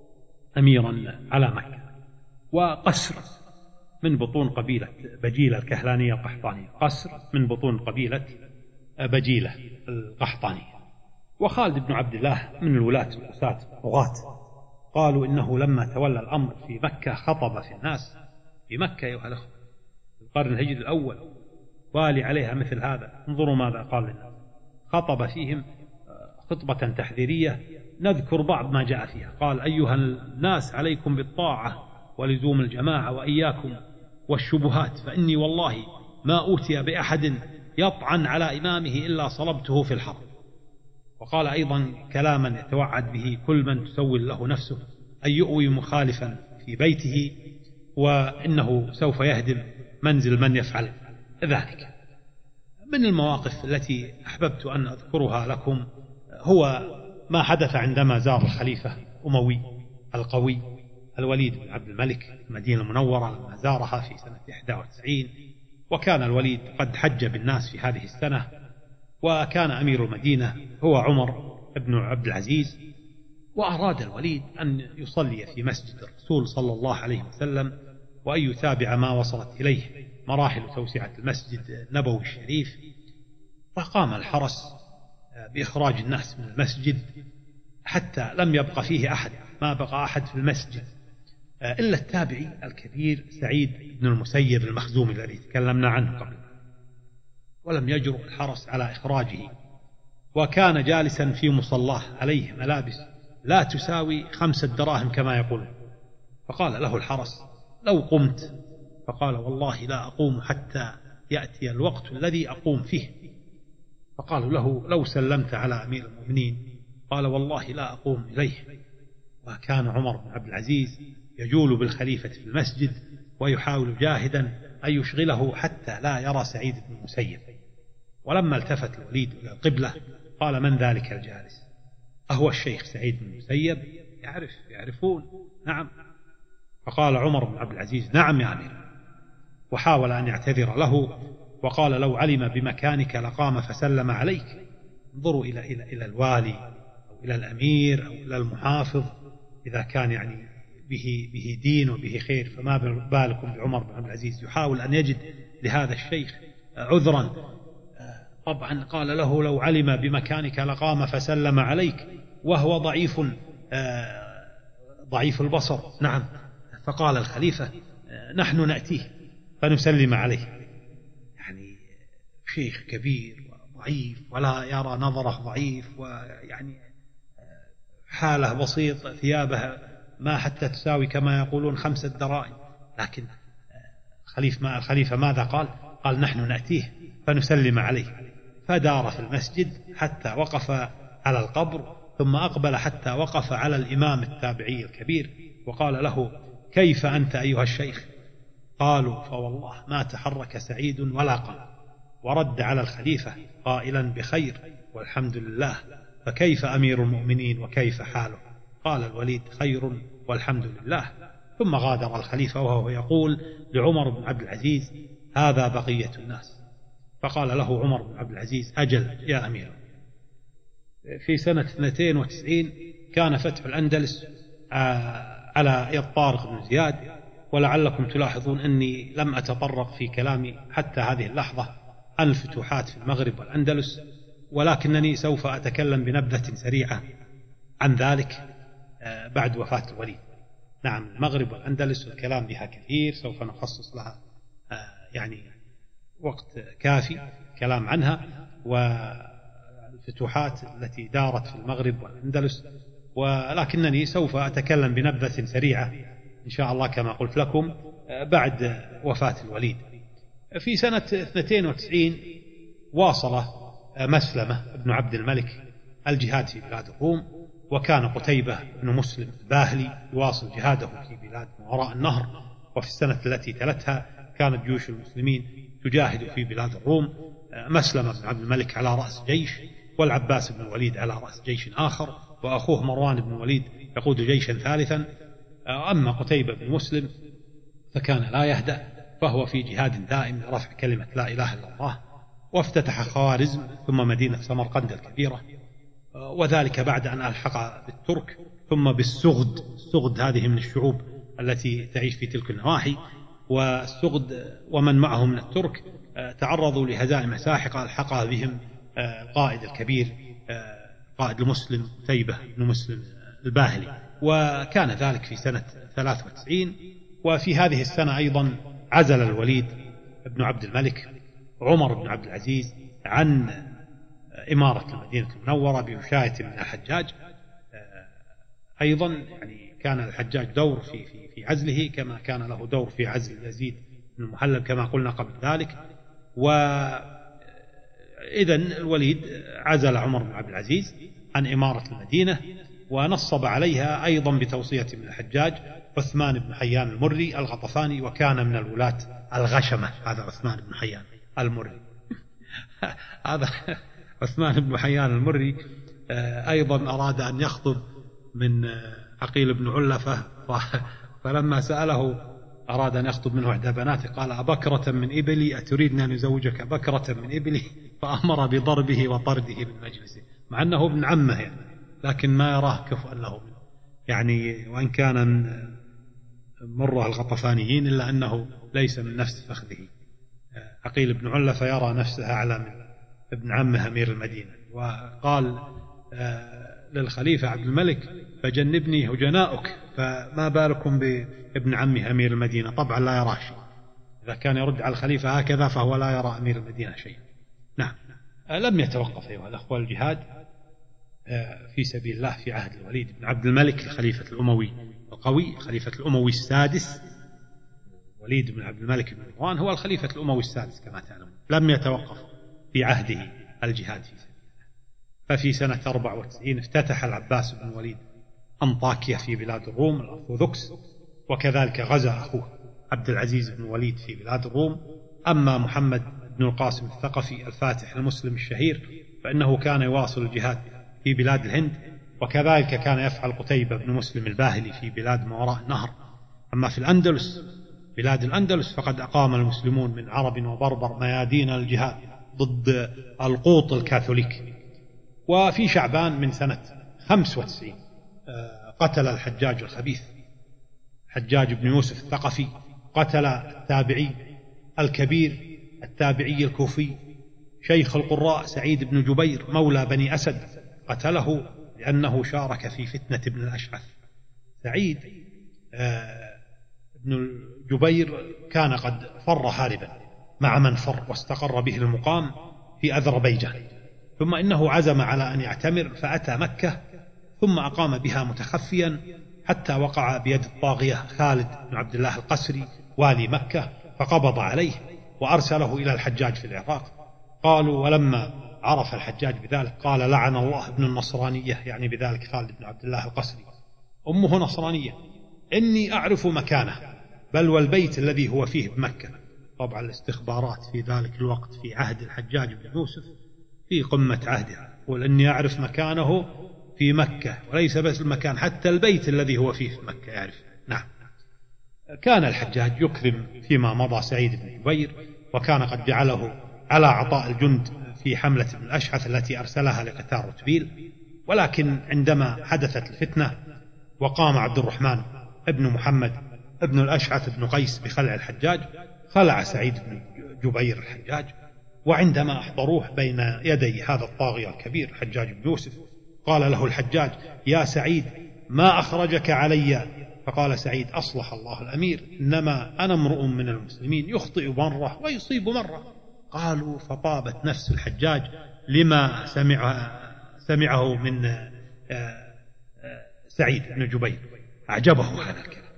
أميرا على مكة، وقسر من بطون قبيلة بجيلة الكهلانية القحطانية، قسر من بطون قبيلة بجيلة القحطانية. وخالد بن عبد الله من الولاة القساة الطغاة، قالوا إنه لما تولى الأمر في مكة خطب في الناس في مكة أيها الأخوة في القرن الهجري الأول، والي عليها مثل هذا. انظروا ماذا قال للناس، خطب فيهم خطبة تحذيرية نذكر بعض ما جاء فيها. قال: أيها الناس عليكم بالطاعة ولزوم الجماعة وإياكم والشبهات، فإني والله ما أوتي بأحد يطعن على إمامه إلا صلبته في الحرب. وقال أيضا كلاما يتوعد به كل من تسول له نفسه أن يؤوي مخالفا في بيته، وإنه سوف يهدم منزل من يفعل ذلك. من المواقف التي أحببت أن أذكرها لكم هو ما حدث عندما زار الخليفة أموي القوي الوليد بن عبد الملك المدينة المنورة، لما زارها في سنة 91. وكان الوليد قد حج بالناس في هذه السنة، وكان أمير المدينة هو عمر بن عبد العزيز، وأراد الوليد أن يصلي في مسجد الرسول صلى الله عليه وسلم وأن يتابع ما وصلت إليه مراحل توسعة المسجد النبوي الشريف. فقام الحرس بإخراج الناس من المسجد حتى لم يبق فيه أحد، ما بقى أحد في المسجد إلا التابعي الكبير سعيد بن المسيب المخزومي الذي تكلمنا عنه قبل، ولم يجرؤ الحرس على إخراجه، وكان جالسا في مصلاه عليه ملابس لا تساوي 5 دراهم كما يقول. فقال له الحرس: لو قمت. فقال: والله لا أقوم حتى يأتي الوقت الذي أقوم فيه. فقالوا له: لو سلمت على أمير المؤمنين. قال: والله لا أقوم إليه. وكان عمر بن عبد العزيز يجول بالخليفة في المسجد ويحاول جاهدا أن يشغله حتى لا يرى سعيد بن المسيب. ولما التفت الوليد إلى القبلة قال: من ذلك الجالس؟ أهو الشيخ سعيد بن المسيب؟ يعرفون؟ نعم. فقال عمر بن عبد العزيز: نعم يا أمير. وحاول أن يعتذر له وقال: لو علم بمكانك لقام فسلم عليك. انظروا إلى الوالي أو إلى الأمير أو إلى المحافظ إذا كان يعني به دين وبه خير، فما بالكم بعمر بن عبد العزيز يحاول أن يجد لهذا الشيخ عذرا. طبعا قال له: لو علم بمكانك لقام فسلم عليك، وهو ضعيف البصر. نعم. فقال الخليفة: نحن نأتيه فنسلم عليه. يعني شيخ كبير وضعيف ولا يرى نظره ضعيف، ويعني حاله بسيط، ثيابه ما حتى تساوي كما يقولون 5 دراهم، لكن الخليفة ماذا قال؟ قال: نحن نأتيه فنسلم عليه. فدار في المسجد حتى وقف على القبر، ثم أقبل حتى وقف على الإمام التابعي الكبير وقال له: كيف أنت أيها الشيخ؟ قالوا: فوالله ما تحرك سعيد ولا قام. ورد على الخليفة قائلا: بخير والحمد لله، فكيف أمير المؤمنين وكيف حاله؟ قال الوليد: خير والحمد لله. ثم غادر الخليفة وهو يقول لعمر بن عبد العزيز: هذا بقية الناس. فقال له عمر بن عبد العزيز: أجل يا أمير. في سنة 92 كان فتح الأندلس على يد طارق بن زياد. ولعلكم تلاحظون أني لم أتطرق في كلامي حتى هذه اللحظة عن الفتوحات في المغرب والأندلس، ولكنني سوف أتكلم بنبذة سريعة عن ذلك بعد وفاة الوليد. نعم، المغرب والأندلس والكلام بها كثير، سوف نخصص لها يعني وقت كافي كلام عنها، والفتوحات التي دارت في المغرب والأندلس، ولكنني سوف أتكلم بنبذة سريعة إن شاء الله كما قلت لكم بعد وفاة الوليد. في سنة 92 واصل مسلمة بن عبد الملك الجهاد في بلاد الروم، وكان قتيبة بن مسلم الباهلي يواصل جهاده في بلاد ما وراء النهر. وفي السنة التي تلتها كانت جيوش المسلمين تجاهد في بلاد الروم، مسلمة بن عبد الملك على رأس جيش، والعباس بن الوليد على رأس جيش آخر، وأخوه مروان بن الوليد يقود جيشا ثالثا. أما قتيبة بن مسلم فكان لا يهدأ، فهو في جهاد دائم لرفع كلمة لا إله إلا الله، وافتتح خوارزم ثم مدينة سمرقند الكبيرة، وذلك بعد أن ألحق بالترك ثم بالسغد. السغد هذه من الشعوب التي تعيش في تلك النواحي، والسغد ومن معه من الترك تعرضوا لهزائم ساحقة ألحقها بهم القائد الكبير قائد المسلم قتيبة بن مسلم الباهلي، وكان ذلك في سنة 93. وفي هذه السنة أيضا عزل الوليد بن عبد الملك عمر بن عبد العزيز عن إمارة المدينة المنورة بوشاية من الحجاج. أيضا يعني كان الحجاج دور في عزله كما كان له دور في عزل يزيد بن المهلب كما قلنا قبل ذلك. وإذن الوليد عزل عمر بن عبد العزيز عن إمارة المدينة، ونصب عليها أيضا بتوصية من الحجاج عثمان بن حيان المري الغطفاني، وكان من الولاة الغشمة. هذا عثمان بن حيان المري هذا عثمان بن حيان المري أيضا أراد أن يخطب من عقيل بن علفة، فلما سأله أراد أن يخطب منه إحدى بناته قال: أبكرة من إبلي أتريدني أن يزوجك بكرة من إبلي؟ فأمر بضربه وطرده من مجلسه، مع أنه ابن عمه يعني، لكن ما يراه كفؤا له يعني، وإن كان من مره الغطفانيين إلا أنه ليس من نفس فخذه. عقيل بن علفة يرى نفسه أعلى من ابن عمه أمير المدينة، وقال للخليفة عبد الملك: فجنبني هجناؤك، فما بالكم بابن عمه أمير المدينة؟ طبعا لا يرى شيء، إذا كان يرد على الخليفة هكذا فهو لا يرى أمير المدينة شيء. نعم، لم يتوقف أيها الأخوة الجهاد في سبيل الله في عهد الوليد بن عبد الملك الخليفة الأموي القوي، خليفة الأموي السادس. وليد بن عبد الملك بن مروان هو الخليفة الأموي السادس كما تعلمون، لم يتوقف في عهده الجهاد في سبيل الله. ففي سنة 94 افتتح العباس بن الوليد أنطاكية في بلاد الروم الأرثوذكس، وكذلك غزا أخوه عبد العزيز بن الوليد في بلاد الروم. أما محمد بن القاسم الثقفي الفاتح المسلم الشهير فإنه كان يواصل الجهاد في بلاد الهند، وكذلك كان يفعل قتيبة بن مسلم الباهلي في بلاد ما وراء النهر. أما في الأندلس، بلاد الأندلس، فقد أقام المسلمون من عرب وبربر ميادين الجهاد ضد القوط الكاثوليك. وفي شعبان من سنة 95 قتل الحجاج الخبيث حجاج بن يوسف الثقفي، قتل التابعي الكبير التابعي الكوفي شيخ القراء سعيد بن جبير مولى بني أسد، قتله لأنه شارك في فتنة ابن الأشعث. سعيد بن جبير كان قد فر هاربا مع من فر، واستقر به المقام في أذربيجان، ثم إنه عزم على أن يعتمر فأتى مكة، ثم أقام بها متخفيا حتى وقع بيد الطاغية خالد بن عبد الله القسري والي مكة، فقبض عليه وأرسله إلى الحجاج في العراق. قالوا ولما عرف الحجاج بذلك قال: لعن الله ابن النصرانية، يعني بذلك خالد بن عبد الله القسري، أمه نصرانية، إني أعرف مكانه، بل والبيت الذي هو فيه بمكة. طبعا الاستخبارات في ذلك الوقت في عهد الحجاج بن يوسف في قمة عهدها، قل إني أعرف مكانه في مكة، وليس بس المكان، حتى البيت الذي هو فيه في مكة يعرف. نعم، كان الحجاج يكرم فيما مضى سعيد بن جبير، وكان قد جعله على عطاء الجند في حملة ابن الأشعث التي أرسلها لقتال رتبيل. ولكن عندما حدثت الفتنة وقام عبد الرحمن ابن محمد ابن الأشعث بن قيس بخلع الحجاج، خلع سعيد بن جبير الحجاج. وعندما أحضروه بين يدي هذا الطاغية الكبير الحجاج بن يوسف، قال له الحجاج: يا سعيد ما أخرجك علي؟ فقال سعيد: أصلح الله الأمير، إنما أنا امرؤ من المسلمين يخطئ مرة ويصيب مرة. قالوا: فطابت نفس الحجاج لما سمعه من سعيد بن جبير، أعجبه هذا الكلام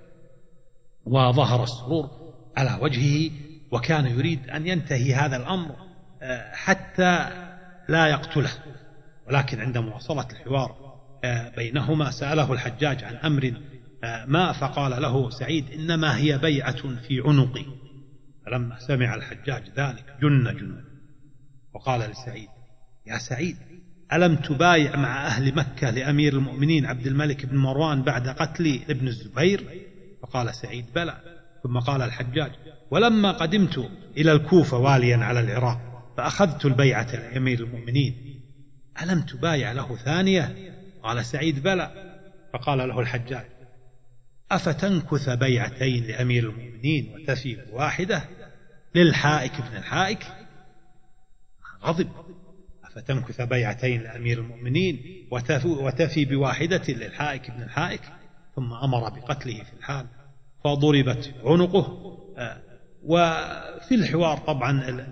وظهر السرور على وجهه، وكان يريد أن ينتهي هذا الأمر حتى لا يقتله. ولكن عند مواصلة الحوار بينهما سأله الحجاج عن أمر ما، فقال له سعيد: إنما هي بيعة في عنقي. فلما سمع الحجاج ذلك جن وقال لسعيد: يا سعيد ألم تبايع مع أهل مكة لأمير المؤمنين عبد الملك بن مروان بعد قتل ابن الزبير؟ فقال سعيد: بلى. ثم قال الحجاج: ولما قدمت إلى الكوفة واليا على العراق فأخذت البيعة لأمير المؤمنين، ألم تبايع له ثانية؟ قال سعيد: بلى. فقال له الحجاج: أفتنكث بيعتين لأمير المؤمنين وتفي بواحدة للحائك بن الحائك؟ غضب: أفتنكث بيعتين لأمير المؤمنين وتفي بواحدة للحائك بن الحائك؟ ثم أمر بقتله في الحال، فضربت عنقه. وفي الحوار طبعا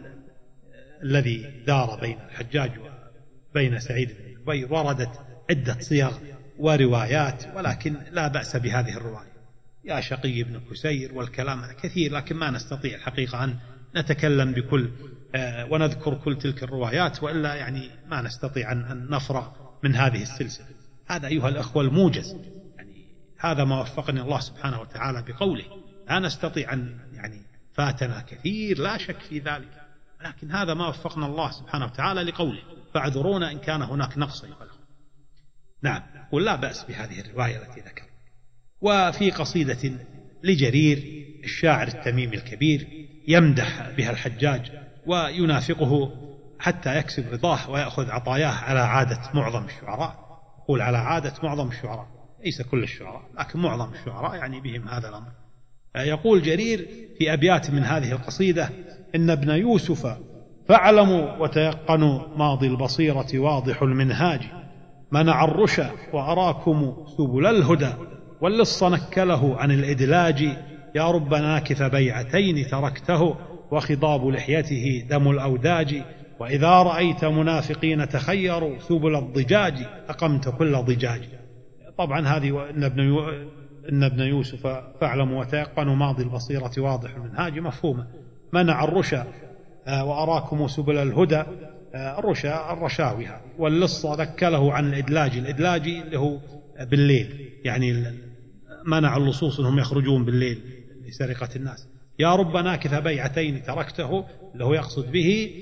الذي دار بين الحجاج وبين سعيد بن جبير وردت عدة صيغ وروايات، ولكن لا بأس بهذه الرواية: يا شقي بن كسير، والكلام كثير، لكن ما نستطيع الحقيقة أن نتكلم بكل ونذكر كل تلك الروايات، وإلا يعني ما نستطيع أن نفرغ من هذه السلسلة. هذا أيها الأخوة الموجز، يعني هذا ما وفقني الله سبحانه وتعالى بقوله. لا نستطيع أن يعني فاتنا كثير لا شك في ذلك، لكن هذا ما وفقنا الله سبحانه وتعالى لقوله، فاعذرونا إن كان هناك نقص أيها الأخوة. نعم، ولا بأس بهذه الرواية التي ذكر. وفي قصيدة لجرير الشاعر التميمي الكبير يمدح بها الحجاج وينافقه حتى يكسب رضاه ويأخذ عطاياه على عادة معظم الشعراء. يقول على عادة معظم الشعراء، ليس كل الشعراء لكن معظم الشعراء يعني بهم هذا الأمر. يقول جرير في أبيات من هذه القصيدة: إن ابن يوسف فاعلموا وتيقنوا ماضي البصيرة واضح المنهاج، منع الرشا وأراكم سبل الهدى، واللص نكله عن الإدلاج، يا رب ناكث بيعتين تركته، وخضاب لحيته دم الأوداج، وإذا رأيت منافقين تخيروا سبل الضجاج، أقمت كل ضجاج. طبعا هذه إن ابن يوسف فاعلموا وتيقنوا ماضي البصيرة واضح المنهاج مفهومة. منع الرشا وأراكم سبل الهدى، الرشا الرشاوي هذه، واللص ذكله عن الإدلاج، الإدلاج اللي هو بالليل، يعني منع اللصوص أنهم يخرجون بالليل لسرقة الناس. يا رب ناكث بيعتين تركته، اللي هو يقصد به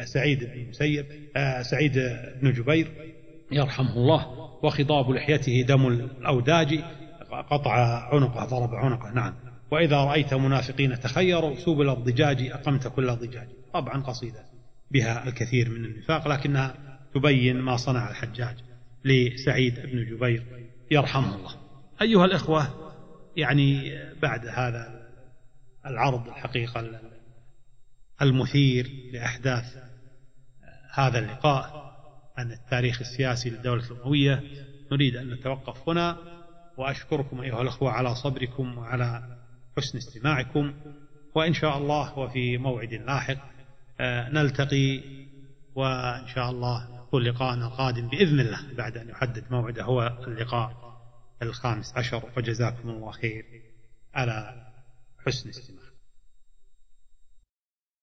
سعيد بن جبير يرحمه الله، وخضاب لحيته دم الأوداج، قطع عنقه ضرب عنقه. نعم، وإذا رأيت منافقين تخيروا سبل الضجاج أقمت كل ضجاج. طبعا قصيدة بها الكثير من النفاق، لكنها تبين ما صنع الحجاج لسعيد بن جبير يرحمه الله. أيها الإخوة، يعني بعد هذا العرض الحقيقة المثير لأحداث هذا اللقاء عن التاريخ السياسي للدولة الأموية، نريد أن نتوقف هنا، وأشكركم أيها الأخوة على صبركم وعلى حسن استماعكم، وإن شاء الله وفي موعد لاحق نلتقي، وإن شاء الله يكون لقاءنا القادم بإذن الله بعد أن يحدد موعده هو اللقاء 15. وجزاكم الله خير على حسن استماعكم.